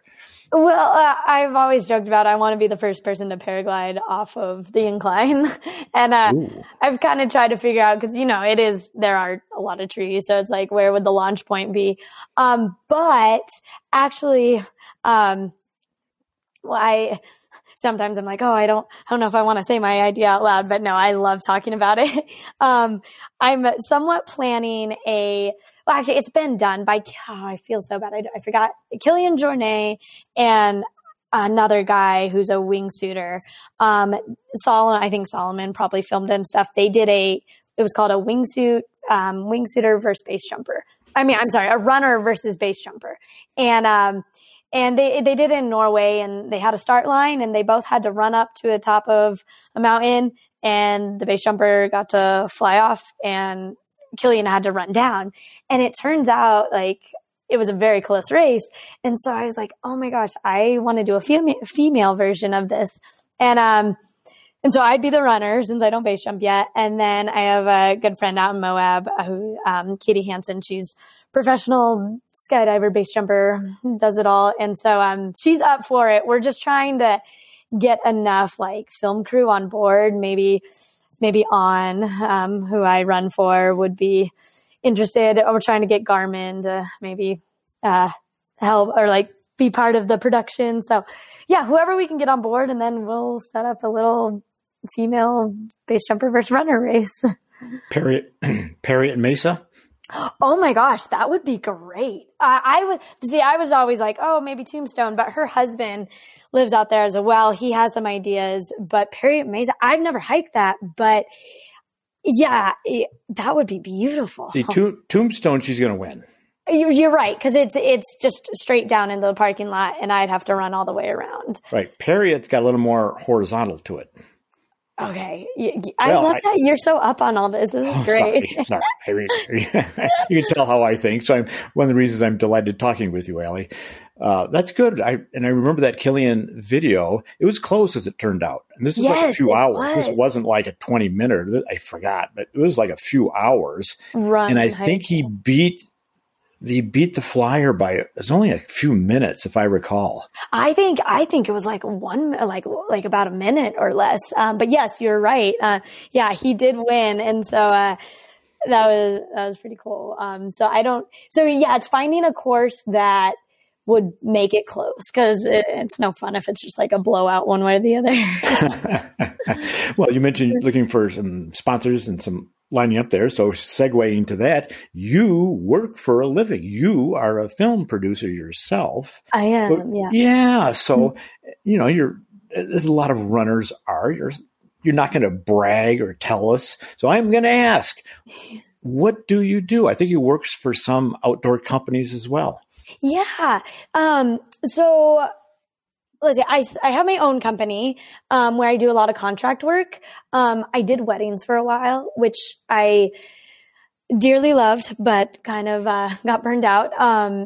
Well, uh, I've always joked about I want to be the first person to paraglide off of the incline. and uh, I've kind of tried to figure out, because, you know, it is, there are a lot of trees. So it's like, where would the launch point be? Um, but actually, um, well, I, sometimes I'm like, oh, I don't, I don't know if I want to say my idea out loud, but no, I love talking about it. um, I'm somewhat planning a, well, actually, it's been done by, oh, I feel so bad. I, I forgot Kilian Jornet and another guy who's a wingsuiter. Um, Solomon, I think Solomon probably filmed and stuff. They did a, it was called a wingsuit, um, wingsuiter versus base jumper. I mean, I'm sorry, a runner versus base jumper. And, um, and they, they did it in Norway, and they had a start line, and they both had to run up to the top of a mountain, and the base jumper got to fly off, and Kilian had to run down. And it turns out like it was a very close race. And so I was like, oh my gosh, I want to do a female, female version of this. And, um, and so I'd be the runner since I don't base jump yet. And then I have a good friend out in Moab who, um, Katie Hansen, she's professional skydiver, base jumper, does it all. And so, um, she's up for it. We're just trying to get enough like film crew on board, maybe maybe on, um, who I run for would be interested. We're trying to get Garmin to maybe, uh, help or like be part of the production. So yeah, whoever we can get on board, and then we'll set up a little female base jumper versus runner race. Perry, Perry and Mesa. Oh my gosh, that would be great. Uh, I would see, I was always like, oh, maybe Tombstone, but her husband lives out there as well. He has some ideas, but Perry Mesa, I've never hiked that, but yeah, it, that would be beautiful. See, to, Tombstone, she's going to win. You're, you're right. Cause it's, it's just straight down into the parking lot, and I'd have to run all the way around. Right. Perry, it's got a little more horizontal to it. Okay. I well, love I, that you're so up on all this. This is oh, great. Sorry, sorry. You can tell how I think. So I'm one of the reasons I'm delighted talking with you, Allie. Uh, that's good. I and I remember that Kilian video. It was close, as it turned out. And this is yes, like a few hours. Was. This wasn't like a twenty minute. I forgot, but it was like a few hours. Run, and I think he beat He beat the flyer by, it was only a few minutes, if I recall. I think, I think it was like one, like, like about a minute or less. Um, but yes, you're right. Uh, yeah, he did win. And so, uh, that was, that was pretty cool. Um, so I don't, so yeah, it's finding a course that would make it close, because it, it's no fun if it's just like a blowout one way or the other. Well, you mentioned looking for some sponsors and some lining up there. So segueing to that, you work for a living. You are a film producer yourself. I am, but, yeah. Yeah. So, you know, you're, as a lot of runners are, you're, you're not going to brag or tell us. So I'm going to ask, what do you do? I think he works for some outdoor companies as well. Yeah. Um, so let's see, I, I have my own company, um, where I do a lot of contract work. Um, I did weddings for a while, which I dearly loved, but kind of, uh, got burned out. Um,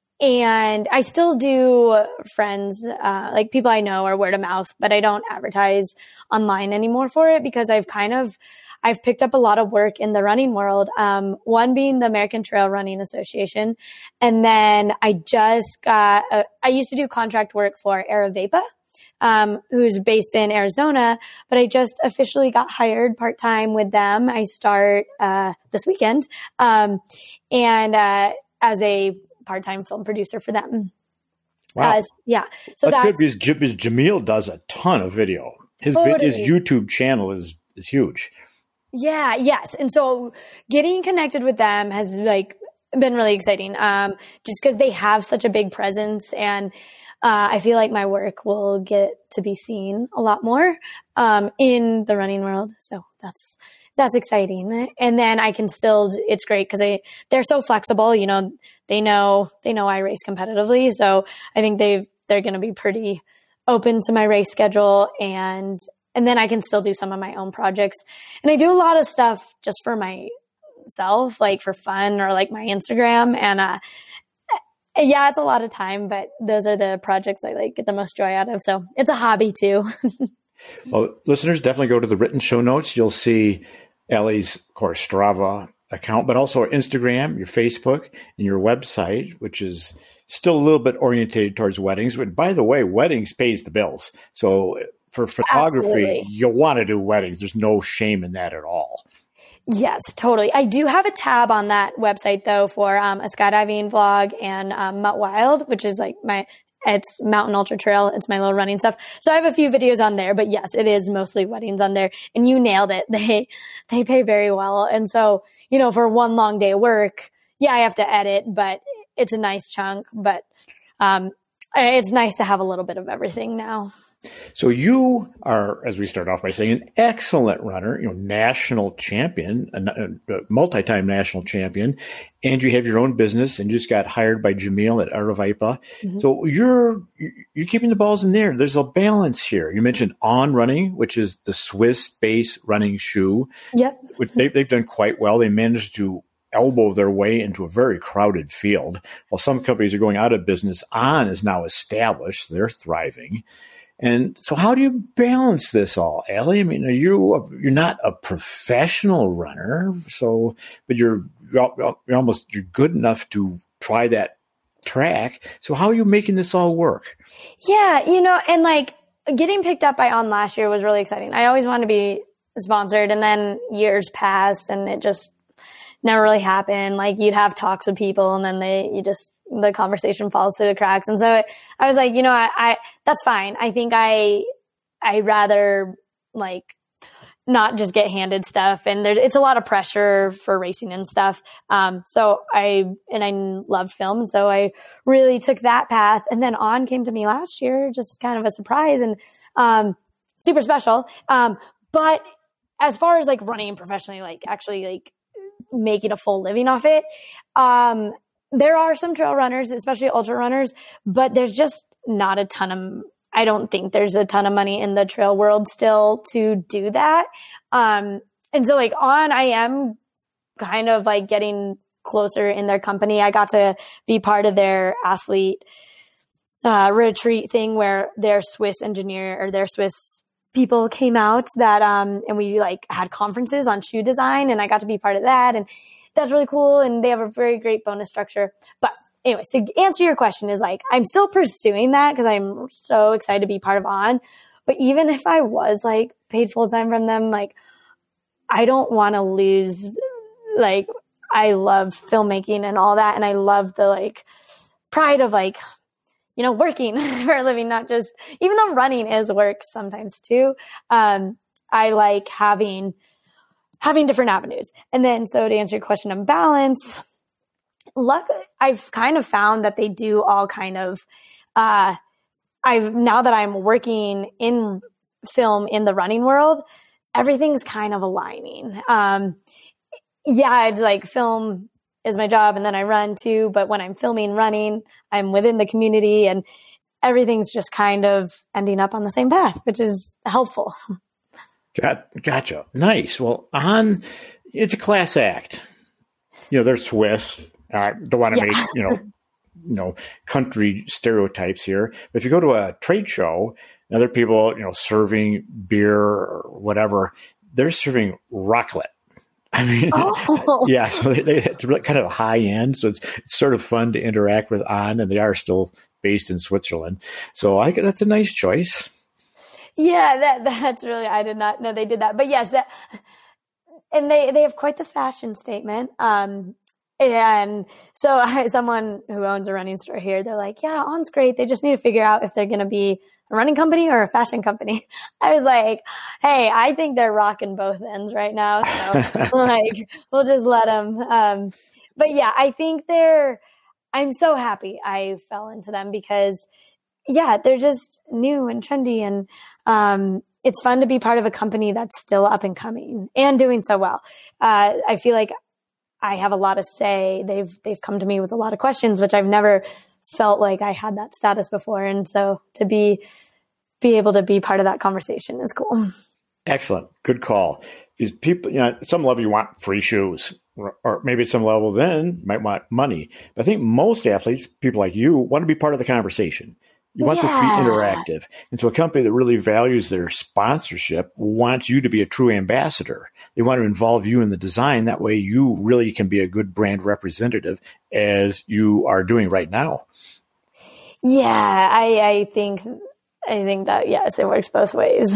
and I still do friends, uh, like people I know or word of mouth, but I don't advertise online anymore for it, because I've kind of, I've picked up a lot of work in the running world. Um, one being the American Trail Running Association. And then I just got, a, I used to do contract work for Aravapa, um, who's based in Arizona, but I just officially got hired part-time with them. I start, uh, this weekend, um, and, uh, as a part-time film producer for them. Wow. Uh, yeah. So that's, that's good, because, because Jamil does a ton of video. His, totally. his YouTube channel is, is huge. Yeah. Yes. And so getting connected with them has like been really exciting. Um, just because they have such a big presence, and uh, I feel like my work will get to be seen a lot more um, in the running world. So that's that's exciting. And then I can still, it's great because they they're so flexible. You know, they know they know I race competitively, so I think they've they're going to be pretty open to my race schedule, and. And then I can still do some of my own projects. And I do a lot of stuff just for myself, like for fun, or like my Instagram. And uh, yeah, it's a lot of time, but those are the projects I like get the most joy out of. So it's a hobby too. Well, listeners, definitely go to the written show notes. You'll see Allie's, of course, Strava account, but also our Instagram, your Facebook, and your website, which is still a little bit orientated towards weddings. But by the way, weddings pays the bills. So for photography, Absolutely. you'll want to do weddings. There's no shame in that at all. Yes, totally. I do have a tab on that website though for um, a skydiving vlog and um, Mutt Wild, which is like my, it's Mountain Ultra Trail. It's my little running stuff. So I have a few videos on there, but yes, it is mostly weddings on there. And you nailed it. They, they pay very well. And so, you know, for one long day of work, yeah, I have to edit, but it's a nice chunk, but um, it's nice to have a little bit of everything now. So you are, as we start off by saying, an excellent runner, you know, national champion, a, a multi-time national champion, and you have your own business and you just got hired by Jamil at Aravaipa. Mm-hmm. So you're you're keeping the balls in there. There's a balance here. You mentioned On Running, which is the Swiss-based running shoe. Yep. Which they, they've done quite well. They managed to elbow their way into a very crowded field. While some companies are going out of business, On is now established. They're thriving. And so how do you balance this all, Allie? I mean, are you, a, you're not a professional runner, so, but you're, you're almost, you're good enough to try that track. So how are you making this all work? Yeah. You know, and like getting picked up by On last year was really exciting. I always wanted to be sponsored, and then years passed and it just never really happened. Like you'd have talks with people and then they, you just, the conversation falls through the cracks. And so it, I was like, you know, I, I, that's fine. I think I, I rather like not just get handed stuff, and there's, it's a lot of pressure for racing and stuff. Um, so I, and I loved film. And so I really took that path, and then On came to me last year, just kind of a surprise and, um, super special. Um, but as far as like running professionally, like actually like making a full living off it, um, there are some trail runners, especially ultra runners, but there's just not a ton of, I don't think there's a ton of money in the trail world still to do that. Um, and so like On, I am kind of like getting closer in their company. I got to be part of their athlete uh, retreat thing where their Swiss engineer or their Swiss people came out that, um, and we like had conferences on shoe design, and I got to be part of that. And that's really cool. And they have a very great bonus structure. But anyway, to answer your question is like, I'm still pursuing that because I'm so excited to be part of On. But even if I was like paid full time from them, like I don't want to lose, like I love filmmaking and all that. And I love the like pride of like, you know, working for a living, not just, even though running is work sometimes too. Um, I like having having different avenues. And then, so to answer your question on balance, luck, I've kind of found that they do all kind of, uh, I've, now that I'm working in film in the running world, everything's kind of aligning. Um, yeah, it's like film is my job and then I run too, but when I'm filming running, I'm within the community and everything's just kind of ending up on the same path, which is helpful. Got, gotcha. Nice. Well, On, it's a class act. You know, they're Swiss. I uh, don't want to yeah. make, you know, you know, country stereotypes here. But if you go to a trade show, other people, you know, serving beer or whatever, they're serving raclette. I mean, oh. yeah, so they, they, it's really kind of high end. So it's, it's sort of fun to interact with On, and they are still based in Switzerland. So I that's a nice choice. Yeah, that that's really, I did not know they did that. But yes, that, and they, they have quite the fashion statement. Um, and so I, someone who owns a running store here, they're like, yeah, On's great. They just need to figure out if they're going to be a running company or a fashion company. I was like, hey, I think they're rocking both ends right now. So like, we'll just let them. Um, but yeah, I think they're, I'm so happy I fell into them because yeah, they're just new and trendy, and um, it's fun to be part of a company that's still up and coming and doing so well. Uh, I feel like I have a lot of say. They've they've come to me with a lot of questions, which I've never felt like I had that status before, and so to be be able to be part of that conversation is cool. Excellent, good call. Because people, you know, at some level you want free shoes, or maybe at some level then you might want money. But I think most athletes, people like you, want to be part of the conversation. You want yeah. this to be interactive. And so a company that really values their sponsorship wants you to be a true ambassador. They want to involve you in the design. That way you really can be a good brand representative as you are doing right now. Yeah, I, I think I think that, yes, it works both ways.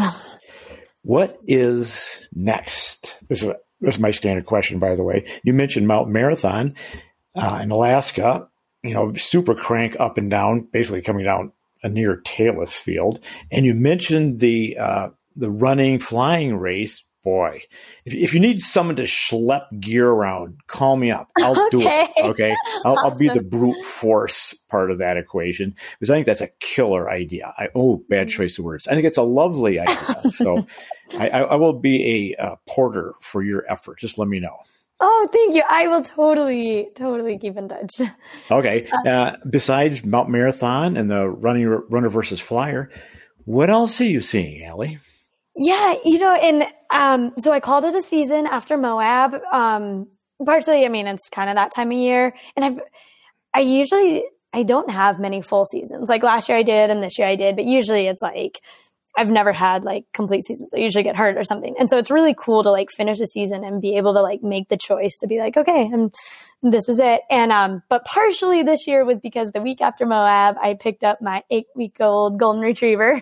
What is next? This is, this is my standard question, by the way. You mentioned Mountain Marathon uh, in Alaska, you know, super crank up and down, basically coming down a near tailless field. And you mentioned the uh, the running, flying race. Boy, if, if you need someone to schlep gear around, call me up. I'll okay. do it. Okay. I'll, awesome. I'll be the brute force part of that equation, because I think that's a killer idea. I, oh, bad choice of words. I think it's a lovely idea. So I, I, I will be a uh, porter for your effort. Just let me know. Oh, thank you. I will totally, totally keep in touch. Okay. Uh, besides Mount Marathon and the running runner versus flyer, what else are you seeing, Allie? Yeah, you know, and um, so I called it a season after Moab. Um, partially, I mean, it's kind of that time of year, and I've, I usually, I don't have many full seasons. Like last year I did, and this year I did, but usually it's like, I've never had like complete seasons. I usually get hurt or something. And so it's really cool to like finish a season and be able to like make the choice to be like, okay, and this is it. And, um, but partially this year was because the week after Moab, I picked up my eight week old golden retriever,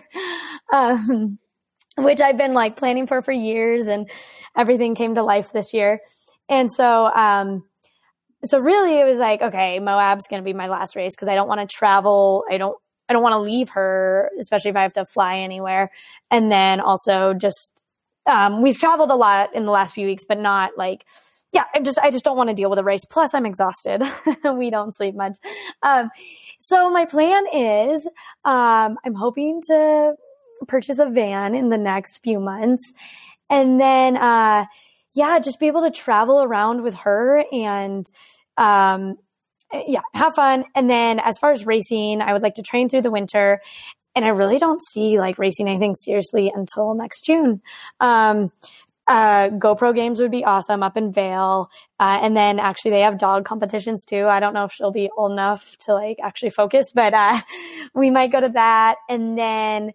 um, which I've been like planning for for years, and everything came to life this year. And so, um, so really it was like, okay, Moab's going to be my last race, because I don't want to travel. I don't, I don't want to leave her, especially if I have to fly anywhere. And then also just, um, we've traveled a lot in the last few weeks, but not like, yeah, I just, I just don't want to deal with a race. Plus I'm exhausted. We don't sleep much. Um, so my plan is, um, I'm hoping to purchase a van in the next few months. And then, uh, yeah, just be able to travel around with her and, um, yeah, have fun. And then as far as racing, I would like to train through the winter, and I really don't see like racing anything seriously until next June. Um, uh, GoPro games would be awesome up in Vail. Uh, and then actually they have dog competitions too. I don't know if she'll be old enough to like actually focus, but, uh, we might go to that. And then,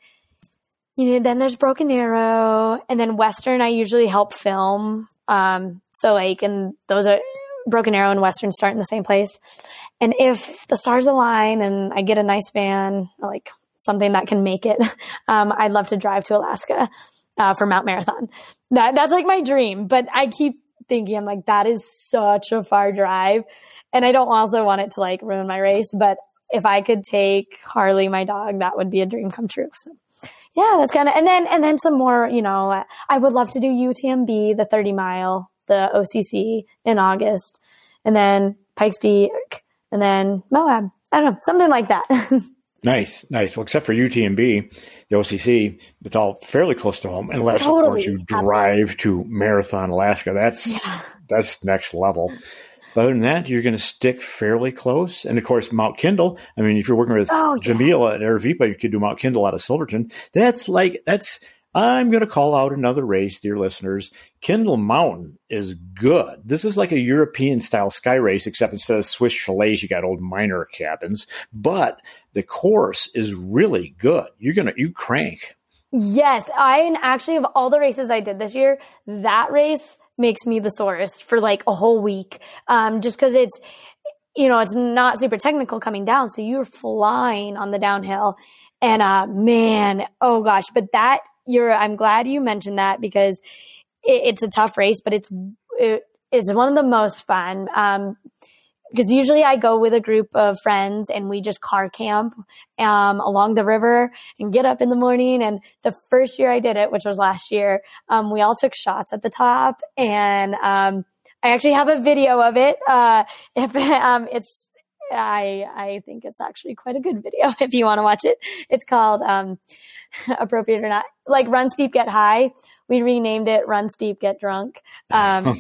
you know, then there's Broken Arrow, and then Western I usually help film. Um, so like, and those are, Broken Arrow and Western start in the same place. And if the stars align and I get a nice van, like something that can make it, um, I'd love to drive to Alaska, uh, for Mount Marathon. That, that's like my dream, but I keep thinking, I'm like, that is such a far drive. And I don't also want it to like ruin my race, but if I could take Harley, my dog, that would be a dream come true. So yeah, that's kind of, and then, and then some more, you know, I would love to do U T M B, the thirty mile, the O C C in August, and then Pikes Peak, and then Moab. I don't know, something like that. Nice, nice. Well, except for U T M B, the O C C, it's all fairly close to home, unless totally. Of course you drive Absolutely. To Marathon, Alaska. That's yeah. that's next level. But other than that, you're going to stick fairly close. And of course, Mount Kindle. I mean, if you're working with oh, Jamila yeah. at Aravaipa, you could do Mount Kindle out of Silverton. That's like that's. I'm going to call out another race, dear listeners. Kindle Mountain is good. This is like a European-style sky race, except instead of Swiss chalets, you got old miner cabins. But the course is really good. You're going to, you crank. Yes. I actually, of all the races I did this year, that race makes me the sorest for like a whole week. Um, just because it's, you know, it's not super technical coming down. So you're flying on the downhill. And uh, man, oh gosh. But that, You're, I'm glad you mentioned that, because it, it's a tough race, but it's, it is one of the most fun. Um, because usually I go with a group of friends and we just car camp, um, along the river and get up in the morning. And the first year I did it, which was last year, um, we all took shots at the top, and, um, I actually have a video of it. Uh, if, um, it's, I, I think it's actually quite a good video if you want to watch it. It's called, um, appropriate or not, like Run Steep, Get High. We renamed it Run Steep, Get Drunk. Um,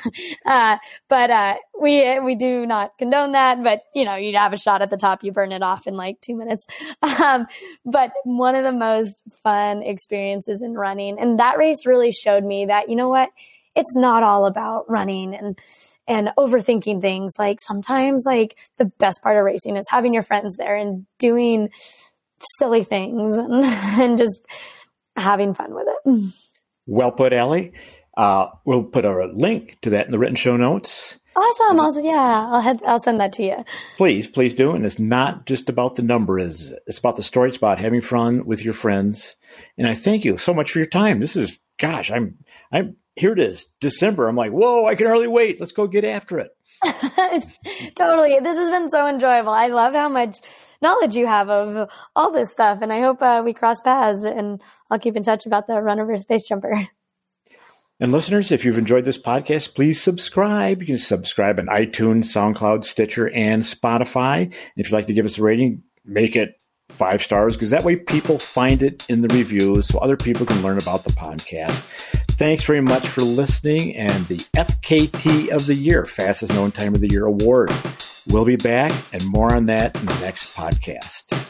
uh, but, uh, we, we do not condone that, but you know, you have a shot at the top, you burn it off in like two minutes. Um, but one of the most fun experiences in running, and that race really showed me that, you know what, it's not all about running and, and overthinking things. Like sometimes like the best part of racing is having your friends there and doing silly things and, and just having fun with it. Well put, Allie. Uh, we'll put a link to that in the written show notes. Awesome. Also, yeah, I'll head, I'll send that to you. Please, please do. And it's not just about the number. It's, it's about the story. It's about having fun with your friends. And I thank you so much for your time. This is, gosh, I'm, I'm, here it is, December. I'm like, whoa, I can hardly wait. Let's go get after it. Totally. This has been so enjoyable. I love how much knowledge you have of all this stuff. And I hope uh, we cross paths, and I'll keep in touch about the runner versus base jumper. And listeners, if you've enjoyed this podcast, please subscribe. You can subscribe on iTunes, SoundCloud, Stitcher, and Spotify. And if you'd like to give us a rating, make it five stars, because that way people find it in the reviews so other people can learn about the podcast. Thanks very much for listening, and the F K T of the Year, Fastest Known Time of the Year Award. We'll be back, and more on that in the next podcast.